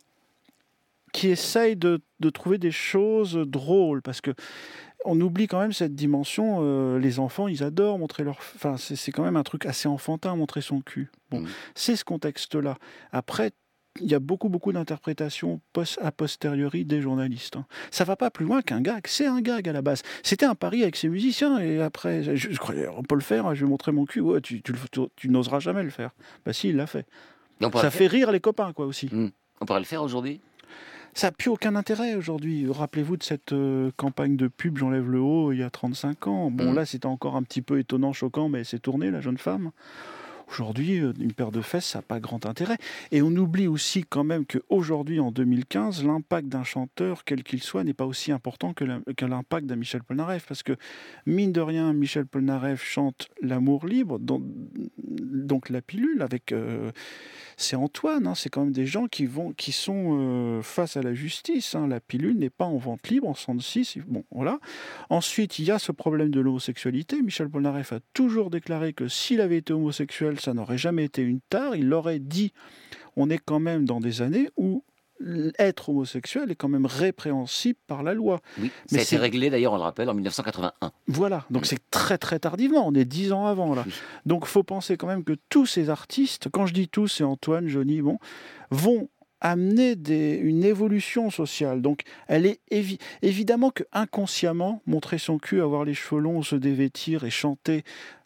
[SPEAKER 18] essaye de trouver des choses drôles, parce que on oublie quand même cette dimension. Les enfants, ils adorent montrer leur... Enfin, c'est quand même un truc assez enfantin, montrer son cul. Bon, c'est ce contexte-là. Après, il y a beaucoup d'interprétations a posteriori des journalistes. Hein. Ça va pas plus loin qu'un gag. C'est un gag à la base. C'était un pari avec ses musiciens, et après, je croyais, on peut le faire, je vais montrer mon cul. Ouais, tu n'oseras jamais le faire. Bah si, il l'a fait. Ça fait rire les copains, quoi, aussi.
[SPEAKER 1] On pourrait le faire aujourd'hui?
[SPEAKER 18] Ça n'a plus aucun intérêt aujourd'hui. Rappelez-vous de cette campagne de pub J'enlève le haut il y a 35 ans. Bon, là, c'était encore un petit peu étonnant, choquant, mais c'est tourné, la jeune femme. Aujourd'hui, une paire de fesses, ça n'a pas grand intérêt. Et on oublie aussi quand même qu'aujourd'hui, en 2015, l'impact d'un chanteur, quel qu'il soit, n'est pas aussi important que l'impact d'un Michel Polnareff. Parce que, mine de rien, Michel Polnareff chante l'amour libre, donc la pilule, avec... c'est Antoine, hein, c'est quand même des gens qui sont face à la justice. Hein. La pilule n'est pas en vente libre en 1966. Bon, voilà. Ensuite, il y a ce problème de l'homosexualité. Michel Polnareff a toujours déclaré que s'il avait été homosexuel, ça n'aurait jamais été une tare. Il l'aurait dit. On est quand même dans des années où être homosexuel est quand même répréhensible par la loi.
[SPEAKER 1] Oui, ça a été réglé d'ailleurs, on le rappelle, en 1981.
[SPEAKER 18] Voilà, donc c'est très très tardivement, on est 10 ans avant là. Donc il faut penser quand même que tous ces artistes, quand je dis tous, c'est Antoine, Johnny, bon, vont amener une évolution sociale. Donc elle est évidemment que inconsciemment, montrer son cul, avoir les cheveux longs, se dévêtir et chanter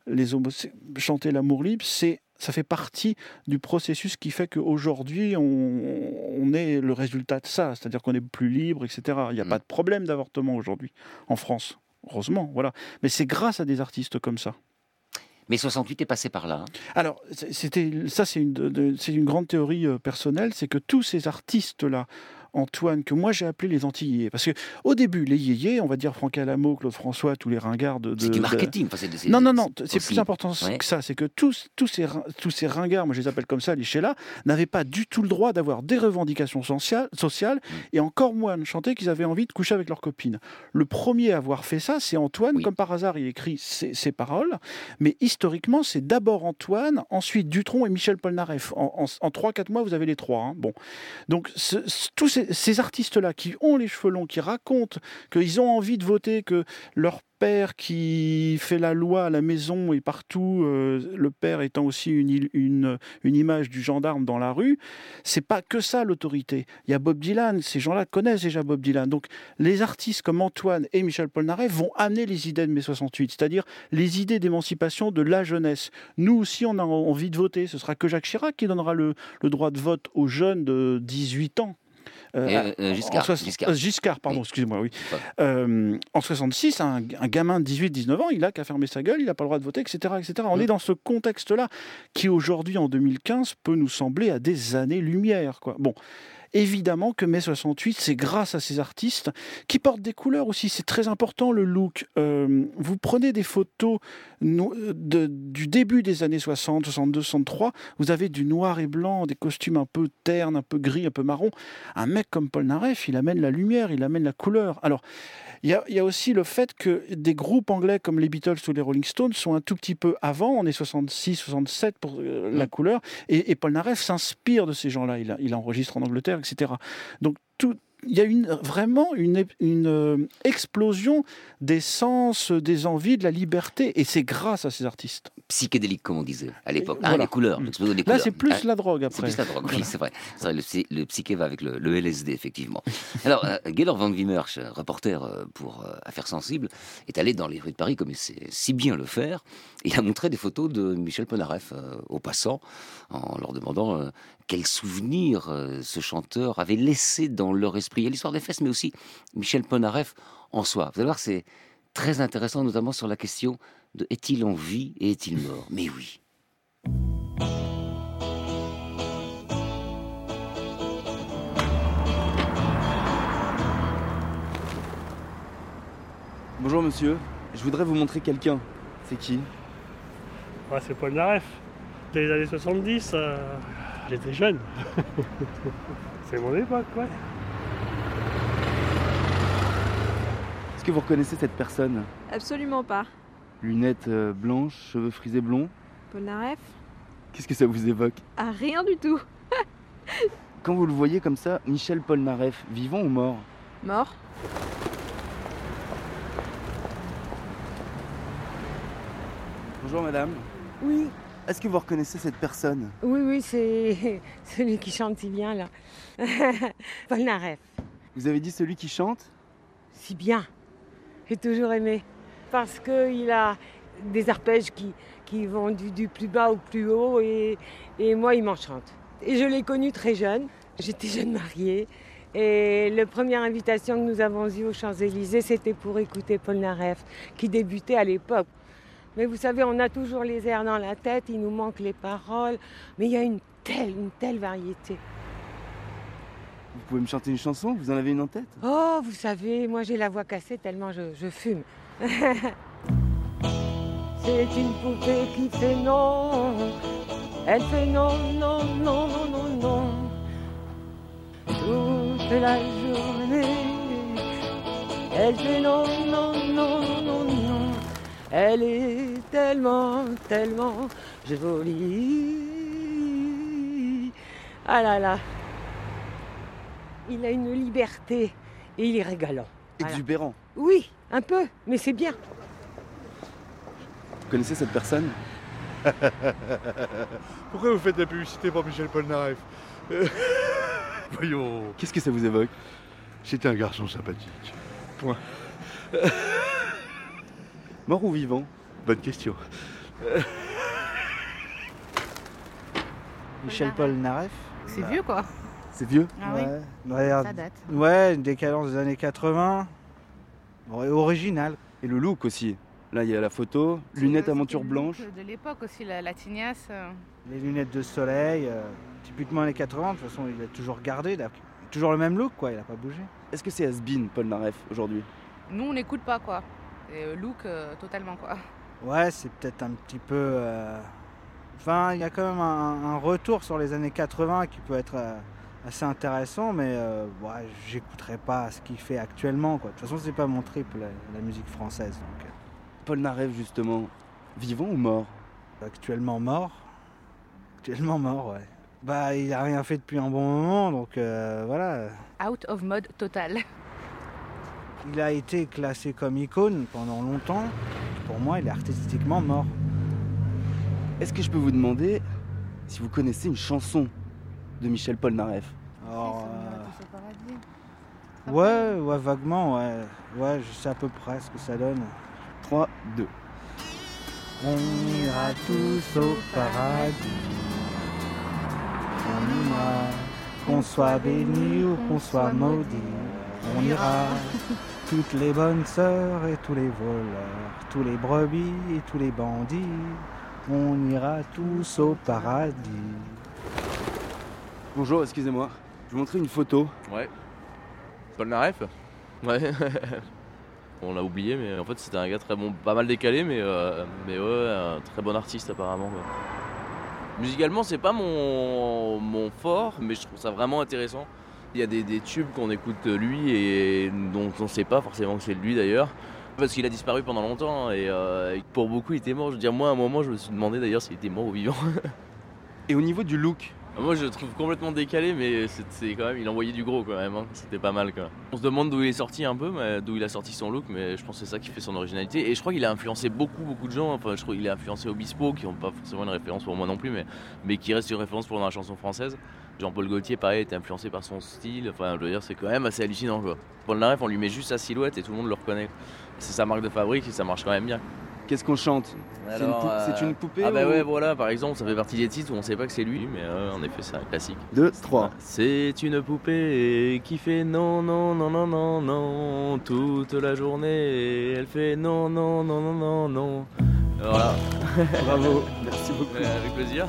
[SPEAKER 18] l'amour libre, ça fait partie du processus qui fait qu'aujourd'hui, on est le résultat de ça. C'est-à-dire qu'on est plus libre, etc. Il n'y a pas de problème d'avortement aujourd'hui en France. Heureusement, voilà. Mais c'est grâce à des artistes comme ça.
[SPEAKER 1] Mais 68 est passé par là. Hein.
[SPEAKER 18] Alors, c'est une grande théorie personnelle, c'est que tous ces artistes-là, Antoine, que moi j'ai appelé les anti-yéyés. Parce qu'au début, les yéyés, on va dire Franck Alamo, Claude François, tous les ringards de...
[SPEAKER 1] C'est du marketing.
[SPEAKER 18] Non, c'est plus important que ça. C'est que tous ces ringards, moi je les appelle comme ça, les Sheila, n'avaient pas du tout le droit d'avoir des revendications sociales et encore moins de chanter qu'ils avaient envie de coucher avec leurs copines. Le premier à avoir fait ça, c'est Antoine. Comme par hasard, il écrit ses paroles. Mais historiquement, c'est d'abord Antoine, ensuite Dutronc et Michel Polnareff. En 3-4 mois, vous avez les trois. Hein. Bon. Donc, tous ces artistes-là qui ont les cheveux longs, qui racontent qu'ils ont envie de voter, que leur père qui fait la loi à la maison et partout, le père étant aussi une image du gendarme dans la rue, c'est pas que ça l'autorité. Il y a Bob Dylan, ces gens-là connaissent déjà Bob Dylan. Donc les artistes comme Antoine et Michel Polnareff vont amener les idées de mai 68, c'est-à-dire les idées d'émancipation de la jeunesse. Nous aussi, on a envie de voter. Ce sera que Jacques Chirac qui donnera le droit de vote aux jeunes de 18 ans.
[SPEAKER 1] Giscard,
[SPEAKER 18] pardon, excusez-moi, oui. En 66, un gamin de 18-19 ans, il a qu'à fermer sa gueule, il n'a pas le droit de voter, etc. etc. On est dans ce contexte-là qui, aujourd'hui, en 2015, peut nous sembler à des années-lumière, quoi. Bon. Évidemment que mai 68, c'est grâce à ces artistes qui portent des couleurs aussi. C'est très important, le look. Vous prenez des photos du début des années 60, 62, 63. Vous avez du noir et blanc, des costumes un peu ternes, un peu gris, un peu marron. Un mec comme Polnareff, il amène la lumière, il amène la couleur. Alors, il y a aussi le fait que des groupes anglais comme les Beatles ou les Rolling Stones sont un tout petit peu avant. On est 66, 67 pour la couleur. Et Polnareff s'inspire de ces gens-là. Il enregistre en Angleterre, etc. Donc, il y a vraiment une explosion des sens, des envies, de la liberté. Et c'est grâce à ces artistes.
[SPEAKER 1] Psychédélique, comme on disait à l'époque.
[SPEAKER 18] Voilà.
[SPEAKER 1] Les couleurs, l'explosion des couleurs.
[SPEAKER 18] Là, c'est plus la drogue, après.
[SPEAKER 1] C'est plus la drogue, oui, c'est vrai. Le psyché va avec le LSD, effectivement. Alors, Gaylor Van Wimmersch, reporter pour Affaires sensibles, est allé dans les rues de Paris, comme il sait si bien le faire, et a montré des photos de Michel Polnareff aux passants, en leur demandant quels souvenirs ce chanteur avait laissé dans leur esprit. Il y a l'histoire des fesses, mais aussi Michel Polnareff en soi. Vous allez voir, c'est très intéressant, notamment sur la question de est-il en vie et est-il mort? Mais oui.
[SPEAKER 19] Bonjour monsieur, je voudrais vous montrer quelqu'un. C'est qui?
[SPEAKER 20] C'est Polnareff. Dans les années 70, j'étais jeune. C'est mon époque, ouais.
[SPEAKER 19] Est-ce que vous reconnaissez cette personne?
[SPEAKER 21] Absolument pas.
[SPEAKER 19] Lunettes blanches, cheveux frisés blonds.
[SPEAKER 21] Polnareff?
[SPEAKER 19] Qu'est-ce que ça vous évoque?
[SPEAKER 21] Ah, rien du tout.
[SPEAKER 19] Quand vous le voyez comme ça, Michel Polnareff, vivant ou mort?
[SPEAKER 21] Mort.
[SPEAKER 19] Bonjour madame.
[SPEAKER 21] Oui.
[SPEAKER 19] Est-ce que vous reconnaissez cette personne?
[SPEAKER 21] Oui, c'est celui qui chante si bien, là. Polnareff.
[SPEAKER 19] Vous avez dit celui qui chante?
[SPEAKER 21] Si bien. J'ai toujours aimé. Parce qu'il a des arpèges qui vont du plus bas au plus haut et moi, il m'enchante. Et je l'ai connu très jeune. J'étais jeune mariée. Et la première invitation que nous avons eue aux Champs-Élysées, c'était pour écouter Polnareff, qui débutait à l'époque. Mais vous savez, on a toujours les airs dans la tête, il nous manque les paroles, mais il y a une telle variété.
[SPEAKER 19] Vous pouvez me chanter une chanson? Vous en avez une en tête?
[SPEAKER 21] Oh, vous savez, moi j'ai la voix cassée tellement je fume. C'est une poupée qui fait non. Elle fait non, non, non, non, non, non. Toute la journée. Elle fait non, non, non, non, non. Elle est tellement jolie. Ah là là. Il a une liberté et il est régalant.
[SPEAKER 19] Exubérant.
[SPEAKER 21] Voilà. Oui, un peu, mais c'est bien.
[SPEAKER 19] Vous connaissez cette personne?
[SPEAKER 4] Pourquoi vous faites de la publicité pour Michel Polnareff? Voyons.
[SPEAKER 19] Qu'est-ce que ça vous évoque?
[SPEAKER 4] C'était un garçon sympathique. Point.
[SPEAKER 19] Mort ou vivant?
[SPEAKER 4] Bonne question.
[SPEAKER 22] Michel Polnareff.
[SPEAKER 23] C'est vieux quoi.
[SPEAKER 19] C'est vieux?
[SPEAKER 23] Ah oui.
[SPEAKER 22] Ouais,
[SPEAKER 23] Ça date.
[SPEAKER 22] Ouais, une décadence des années 80. Ouais, original.
[SPEAKER 19] Et le look aussi. Là, il y a la photo, lunettes à monture blanche.
[SPEAKER 23] De l'époque aussi, la tignasse.
[SPEAKER 22] Les lunettes de soleil, typiquement années 80, de toute façon, il a toujours gardé, il a toujours le même look, quoi, il a pas bougé.
[SPEAKER 19] Est-ce que c'est has-been, Polnareff, aujourd'hui?
[SPEAKER 23] Nous, on n'écoute pas quoi. Et look totalement quoi.
[SPEAKER 22] Ouais, c'est peut-être un petit peu... Enfin, il y a quand même un retour sur les années 80 qui peut être assez intéressant, mais ouais, j'écouterai pas ce qu'il fait actuellement, quoi. De toute façon, c'est pas mon trip, la musique française. Donc,
[SPEAKER 19] Polnareff, justement, vivant ou mort?
[SPEAKER 22] Actuellement mort. Actuellement mort, ouais. Bah, il a rien fait depuis un bon moment, donc voilà.
[SPEAKER 23] Out of mode total.
[SPEAKER 22] Il a été classé comme icône pendant longtemps. Pour moi, il est artistiquement mort.
[SPEAKER 19] Est-ce que je peux vous demander si vous connaissez une chanson de Michel Polnareff?
[SPEAKER 22] Alors, ouais, vaguement, ouais. Ouais, je sais à peu près ce que ça donne.
[SPEAKER 19] 3, 2.
[SPEAKER 22] On ira tous au paradis. On ira, qu'on soit béni ou qu'on soit maudit. On ira, toutes les bonnes sœurs et tous les voleurs, tous les brebis et tous les bandits. On ira tous au paradis.
[SPEAKER 19] Bonjour, excusez-moi. Je vais vous montrer une photo.
[SPEAKER 24] Ouais. Polnareff? Ouais. On l'a oublié, mais en fait c'était un gars très bon, pas mal décalé, mais ouais, un très bon artiste apparemment. Ouais. Musicalement, c'est pas mon fort, mais je trouve ça vraiment intéressant. Il y a des tubes qu'on écoute de lui et dont on sait pas forcément que c'est de lui d'ailleurs. Parce qu'il a disparu pendant longtemps et pour beaucoup il était mort. Je veux dire, moi à un moment je me suis demandé d'ailleurs s'il était mort ou vivant.
[SPEAKER 19] Et au niveau du look?
[SPEAKER 24] Moi je le trouve complètement décalé, mais c'est quand même, il envoyait du gros quand même, hein. C'était pas mal quoi. On se demande d'où il est sorti un peu, d'où il a sorti son look, mais je pense que c'est ça qui fait son originalité. Et je crois qu'il a influencé beaucoup de gens, enfin je crois qu'il a influencé Obispo, qui n'ont pas forcément une référence pour moi non plus, mais qui reste une référence pour la chanson française. Jean-Paul Gaultier pareil était influencé par son style, enfin je veux dire c'est quand même assez hallucinant quoi. Polnareff on lui met juste sa silhouette et tout le monde le reconnaît. C'est sa marque de fabrique et ça marche quand même bien.
[SPEAKER 19] Qu'est-ce qu'on chante? C'est une poupée?
[SPEAKER 24] Ah bah ouais voilà, par exemple ça fait partie des titres où on sait pas que c'est lui, mais en effet c'est un classique.
[SPEAKER 19] 2, 3.
[SPEAKER 24] C'est une poupée qui fait non non non non non non toute la journée, elle fait non non non non non non. Voilà.
[SPEAKER 19] Bravo, merci beaucoup.
[SPEAKER 24] Avec plaisir.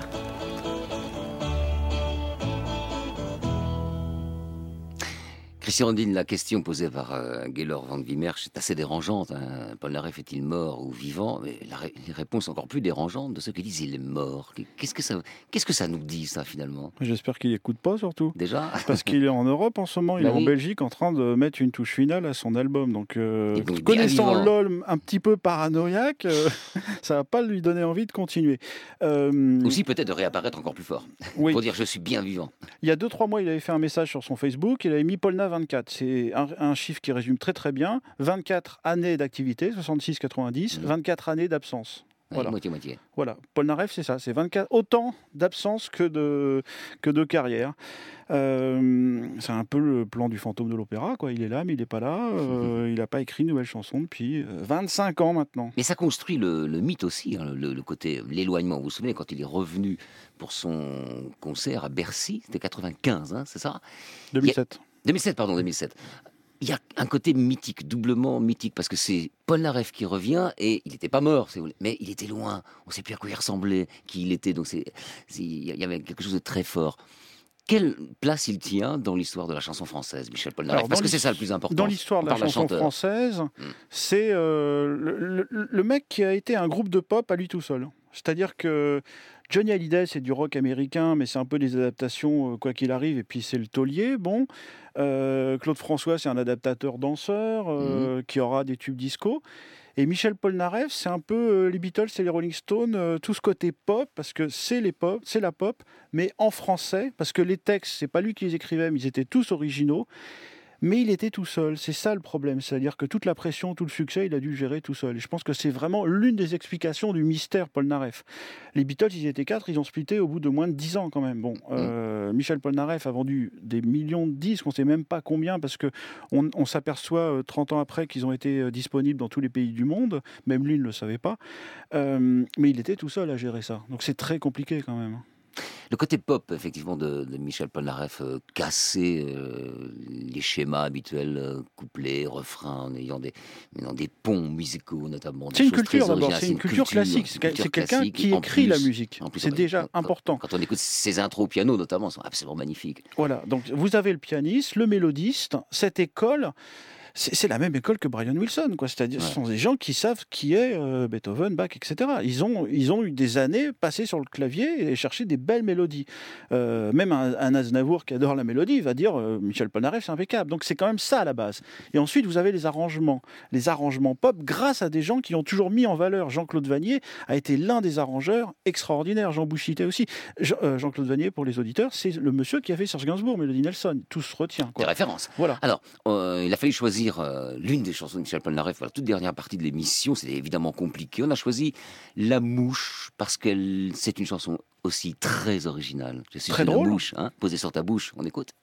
[SPEAKER 1] Christian Rondine, la question posée par Gaylor Van Wimmersch est assez dérangeante. Hein. Polnareff est-il mort ou vivant? Mais les réponses encore plus dérangeantes de ceux qui disent il est mort. Qu'est-ce que ça nous dit ça finalement?
[SPEAKER 18] J'espère qu'il n'écoute pas surtout.
[SPEAKER 1] Déjà
[SPEAKER 18] parce qu'il est en Europe en ce moment, il est en Belgique en train de mettre une touche finale à son album. Donc, connaissant LOL un petit peu paranoïaque, ça va pas lui donner envie de continuer.
[SPEAKER 1] Aussi peut-être de réapparaître encore plus fort.
[SPEAKER 18] Oui.
[SPEAKER 1] Pour dire je suis bien vivant.
[SPEAKER 18] Il y a 2-3 mois, il avait fait un message sur son Facebook, il avait mis Polna 24. C'est un chiffre qui résume très bien. 24 années d'activité, 66-90, 24 années d'absence. Voilà.
[SPEAKER 1] Moitié-moitié.
[SPEAKER 18] Voilà. Polnareff, c'est ça. C'est 24, autant d'absence que de carrière. C'est un peu le plan du fantôme de l'opéra, quoi. Il est là, mais il n'est pas là. Il n'a pas écrit une nouvelle chanson depuis 25 ans maintenant.
[SPEAKER 1] Mais ça construit le mythe aussi, hein, le côté, l'éloignement. Vous vous souvenez, quand il est revenu pour son concert à Bercy, c'était 95, hein, c'est ça?
[SPEAKER 18] 2007.
[SPEAKER 1] 2007, pardon, 2007. il y a un côté mythique, doublement mythique, parce que c'est Polnareff qui revient et il n'était pas mort, mais il était loin. On ne sait plus à quoi il ressemblait, qui il était. Donc il y avait quelque chose de très fort. Quelle place il tient dans l'histoire de la chanson française, Michel Polnareff? Parce que c'est ça le plus important.
[SPEAKER 18] Dans l'histoire de la chanson française, c'est le mec qui a été un groupe de pop à lui tout seul. C'est-à-dire que Johnny Hallyday, c'est du rock américain, mais c'est un peu des adaptations, quoi qu'il arrive, et puis c'est le taulier, bon. Claude François, c'est un adaptateur danseur qui aura des tubes disco. Et Michel Polnareff, c'est un peu les Beatles et les Rolling Stones, tout ce côté pop, parce que c'est la pop, mais en français, parce que les textes, c'est pas lui qui les écrivait, mais ils étaient tous originaux. Mais il était tout seul, c'est ça le problème. C'est-à-dire que toute la pression, tout le succès, il a dû gérer tout seul. Et je pense que c'est vraiment l'une des explications du mystère Polnareff. Les Beatles, ils étaient 4, ils ont splitté au bout de moins de 10 ans quand même. Bon, Michel Polnareff a vendu des millions de disques, on ne sait même pas combien, parce qu'on s'aperçoit 30 ans après qu'ils ont été disponibles dans tous les pays du monde. Même lui ne le savait pas. Mais il était tout seul à gérer ça. Donc c'est très compliqué quand même.
[SPEAKER 1] Le côté pop, effectivement, de Michel Polnareff, casser les schémas habituels, couplets, refrains, en ayant des ponts musicaux, notamment.
[SPEAKER 18] C'est une culture d'abord, c'est une culture classique. C'est quelqu'un qui écrit la musique. C'est déjà important.
[SPEAKER 1] Quand on écoute ses intros au piano, notamment, sont absolument magnifiques.
[SPEAKER 18] Voilà, donc vous avez le pianiste, le mélodiste, cette école. C'est la même école que Brian Wilson, quoi. C'est-à-dire, ce sont des gens qui savent qui est Beethoven, Bach, etc. Ils ont eu des années passées sur le clavier et cherché des belles mélodies. Même un Aznavour qui adore la mélodie va dire Michel Polnareff, c'est impeccable. Donc c'est quand même ça à la base. Et ensuite, vous avez les arrangements pop, grâce à des gens qui ont toujours mis en valeur. Jean-Claude Vannier a été l'un des arrangeurs extraordinaires. Jean Bouchité aussi. Jean-Claude Vannier, pour les auditeurs, c'est le monsieur qui a fait Serge Gainsbourg, Mélodie Nelson. Tout se retient, quoi.
[SPEAKER 1] Des références.
[SPEAKER 18] Voilà.
[SPEAKER 1] Alors, il a fallu choisir l'une des chansons de Michel Polnareff pour la toute dernière partie de l'émission. C'était évidemment compliqué. On a choisi La Mouche parce que c'est une chanson aussi très originale. Je suis
[SPEAKER 18] très
[SPEAKER 1] une
[SPEAKER 18] drôle.
[SPEAKER 1] mouche, hein, posée sur ta bouche. On écoute.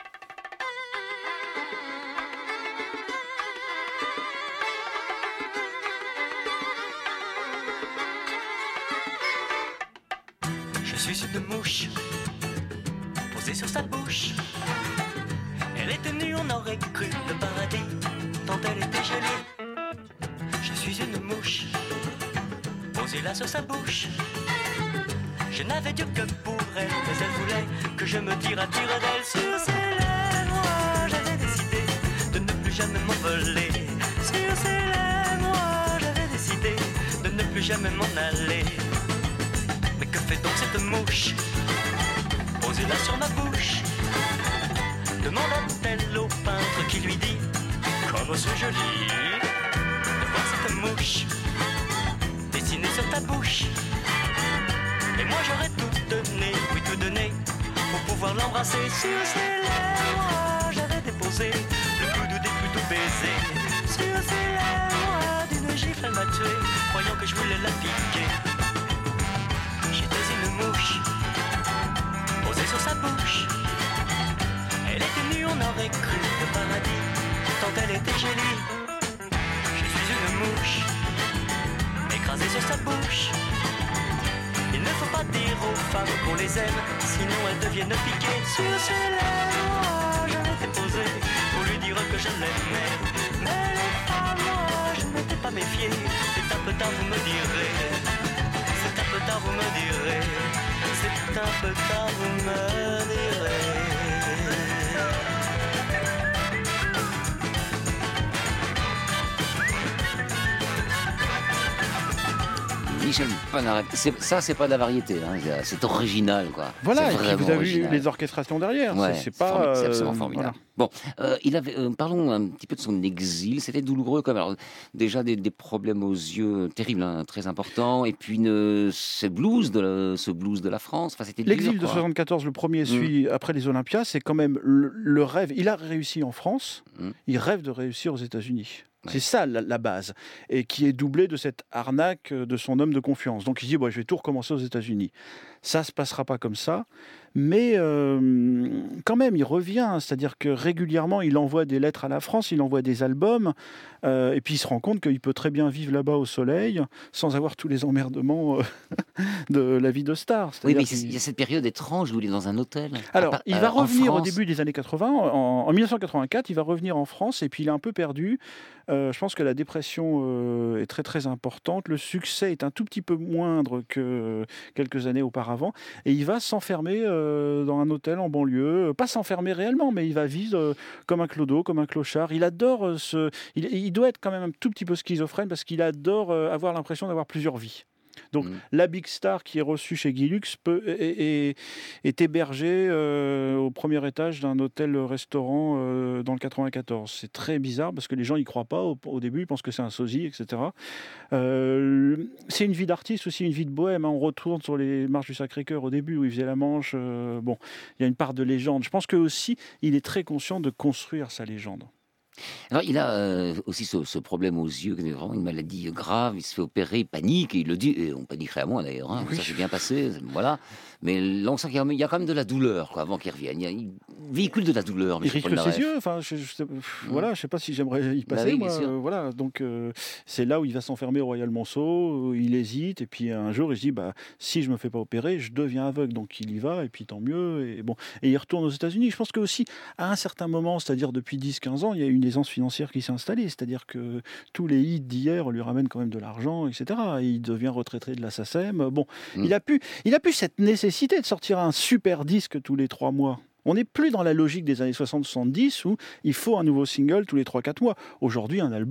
[SPEAKER 13] Je suis une mouche posée sur sa bouche. Elle était nue, on aurait cru le paradis, tant elle était jolie. Je suis une mouche, posée là sur sa bouche. Je n'avais Dieu que pour elle, mais elle voulait que je me tire d'elle. Sur ses lèvres, j'avais décidé de ne plus jamais m'envoler. Sur ses lèvres, j'avais décidé de ne plus jamais m'en aller. Mais que fait donc cette mouche, posée là sur ma bouche? Demanda-t-elle au peintre qui lui dit comme c'est joli de voir cette mouche dessinée sur ta bouche. Et moi j'aurais tout donné, oui tout donné, pour pouvoir l'embrasser. Sur ses lèvres, j'avais déposé le plus doux des plus doux baisers. Sur ses lèvres, d'une gifle elle m'a tué, croyant que je voulais la piquer. J'étais une mouche posée sur sa bouche. Elle était nue, on aurait cru le paradis, tant elle était jolie. Je suis une mouche, écrasée sur sa bouche. Il ne faut pas dire aux femmes qu'on les aime, sinon elles deviennent piquées. Sur ses lèvres, j'avais déposé pour lui dire que je l'aimais. Mais les femmes, moi, je ne m'étais pas méfié. C'est un peu tard, vous me direz. C'est un peu tard, vous me direz. C'est un peu tard, vous me direz.
[SPEAKER 1] Michel Polnareff, ça c'est pas de la variété, hein. C'est original, quoi.
[SPEAKER 18] Voilà,
[SPEAKER 1] c'est
[SPEAKER 18] et puis vous avez
[SPEAKER 1] original.
[SPEAKER 18] vu les orchestrations derrière.
[SPEAKER 1] Ouais,
[SPEAKER 18] c'est pas.
[SPEAKER 1] c'est absolument formidable. Bon, il avait, parlons un petit peu de son exil. C'était douloureux, comme alors déjà des problèmes aux yeux terribles, hein, très importants, et puis ce blues de la France. Enfin, c'était
[SPEAKER 18] l'exil
[SPEAKER 1] dur,
[SPEAKER 18] de
[SPEAKER 1] quoi.
[SPEAKER 18] 74, le premier, celui après les Olympias, c'est quand même le rêve. Il a réussi en France. Il rêve de réussir aux États-Unis. C'est ça la base, et qui est doublé de cette arnaque de son homme de confiance. Donc il dit je vais tout recommencer aux États-Unis. Ça se passera pas comme ça, mais quand même, il revient. C'est-à-dire que régulièrement, il envoie des lettres à la France, il envoie des albums, et puis il se rend compte qu'il peut très bien vivre là-bas au soleil, sans avoir tous les emmerdements de la vie de star.
[SPEAKER 1] Oui, mais il y a cette période étrange où il est dans un hôtel.
[SPEAKER 18] Alors, il va
[SPEAKER 1] en
[SPEAKER 18] revenir au
[SPEAKER 1] France.
[SPEAKER 18] début des années 80, en 1984, il va revenir en France, et puis il est un peu perdu. Je pense que la dépression est très très importante. Le succès est un tout petit peu moindre que quelques années auparavant. Et il va s'enfermer dans un hôtel en banlieue. Pas s'enfermer réellement, mais il va vivre comme un clodo, comme un clochard. Il adore il doit être quand même un tout petit peu schizophrène parce qu'il adore avoir l'impression d'avoir plusieurs vies. Donc la big star qui est reçue chez Guy Lux est hébergée au premier étage d'un hôtel-restaurant dans le 94. C'est très bizarre parce que les gens n'y croient pas au début, ils pensent que c'est un sosie, etc. C'est une vie d'artiste aussi, une vie de bohème. On retourne sur les marches du Sacré-Cœur au début où il faisait la manche. Bon, il y a une part de légende. Je pense que aussi il est très conscient de construire sa légende.
[SPEAKER 1] Alors, il a aussi ce problème aux yeux, qui est vraiment une maladie grave. Il se fait opérer, il panique, et il le dit, et on paniquerait à moi d'ailleurs. Hein, oui. Ça s'est bien passé, voilà. Mais là, on sent qu'il y a quand même de la douleur avant qu'il revienne. Il véhicule de la douleur.
[SPEAKER 18] Il risque ses yeux. Enfin, voilà, je sais pas si j'aimerais y passer.
[SPEAKER 1] Bah oui,
[SPEAKER 18] moi, voilà, donc c'est là où il va s'enfermer au Royal Monceau. Il hésite, et puis un jour, il se dit, si je me fais pas opérer, je deviens aveugle. Donc il y va, et puis tant mieux. Et bon, et il retourne aux États-Unis. Je pense que aussi, à un certain moment, c'est-à-dire depuis 10-15 ans, il y a une aisance financière qui s'est installée. C'est-à-dire que tous les hits d'hier lui ramènent quand même de l'argent, etc. Et il devient retraité de la SACEM. Bon, il a pu cette nécessité de sortir un super disque tous les 3 mois. On n'est plus dans la logique des années 60-70 où il faut un nouveau single tous les 3-4 mois. Aujourd'hui, un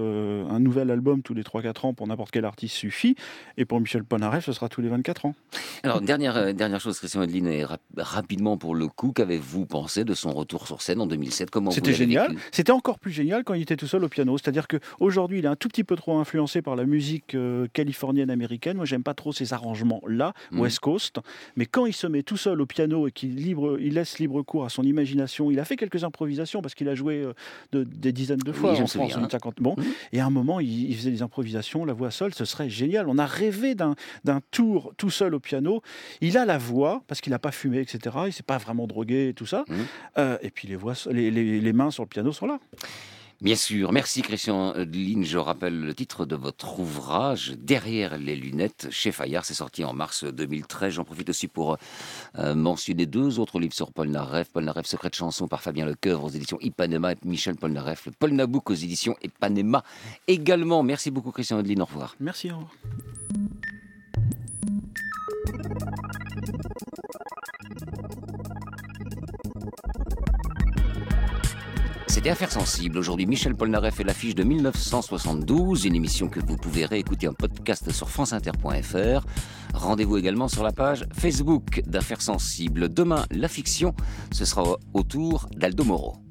[SPEAKER 18] nouvel album tous les 3-4 ans pour n'importe quel artiste suffit. Et pour Michel Polnareff, ce sera tous les 24 ans.
[SPEAKER 1] Alors, dernière chose, Christian Hedlin, et rapidement pour le coup, qu'avez-vous pensé de son retour sur scène en 2007 ? Comment vous l'avez
[SPEAKER 18] génial.
[SPEAKER 1] vécu ?
[SPEAKER 18] C'était encore plus génial quand il était tout seul au piano. C'est-à-dire qu'aujourd'hui, il est un tout petit peu trop influencé par la musique californienne américaine. Moi, j'aime pas trop ces arrangements-là, West Coast. Mais quand il se met tout seul au piano et qu'il laisse libre cours à son imagination. Il a fait quelques improvisations parce qu'il a joué des dizaines de fois en France. Bon. Et à un moment, il faisait des improvisations, la voix seule, ce serait génial. On a rêvé d'un tour tout seul au piano. Il a la voix parce qu'il n'a pas fumé, etc. Il ne s'est pas vraiment drogué et tout ça. Et puis les mains sur le piano sont là.
[SPEAKER 1] Bien sûr. Merci Christian Hedlin. Je rappelle le titre de votre ouvrage, Derrière les lunettes, chez Fayard. C'est sorti en mars 2013. J'en profite aussi pour mentionner 2 autres livres sur Polnareff. Polnareff, Secret de chanson par Fabien Lecoeuvre aux éditions Ipanema et Michel Polnareff, le Polnabook aux éditions Ipanema également. Merci beaucoup Christian Hedlin. Au revoir.
[SPEAKER 18] Merci, au revoir.
[SPEAKER 1] C'était Affaires sensibles. Aujourd'hui, Michel Polnareff et l'affiche de 1972, une émission que vous pouvez réécouter en podcast sur franceinter.fr. Rendez-vous également sur la page Facebook d'Affaires sensibles. Demain, la fiction, ce sera au tour d'Aldo Moro.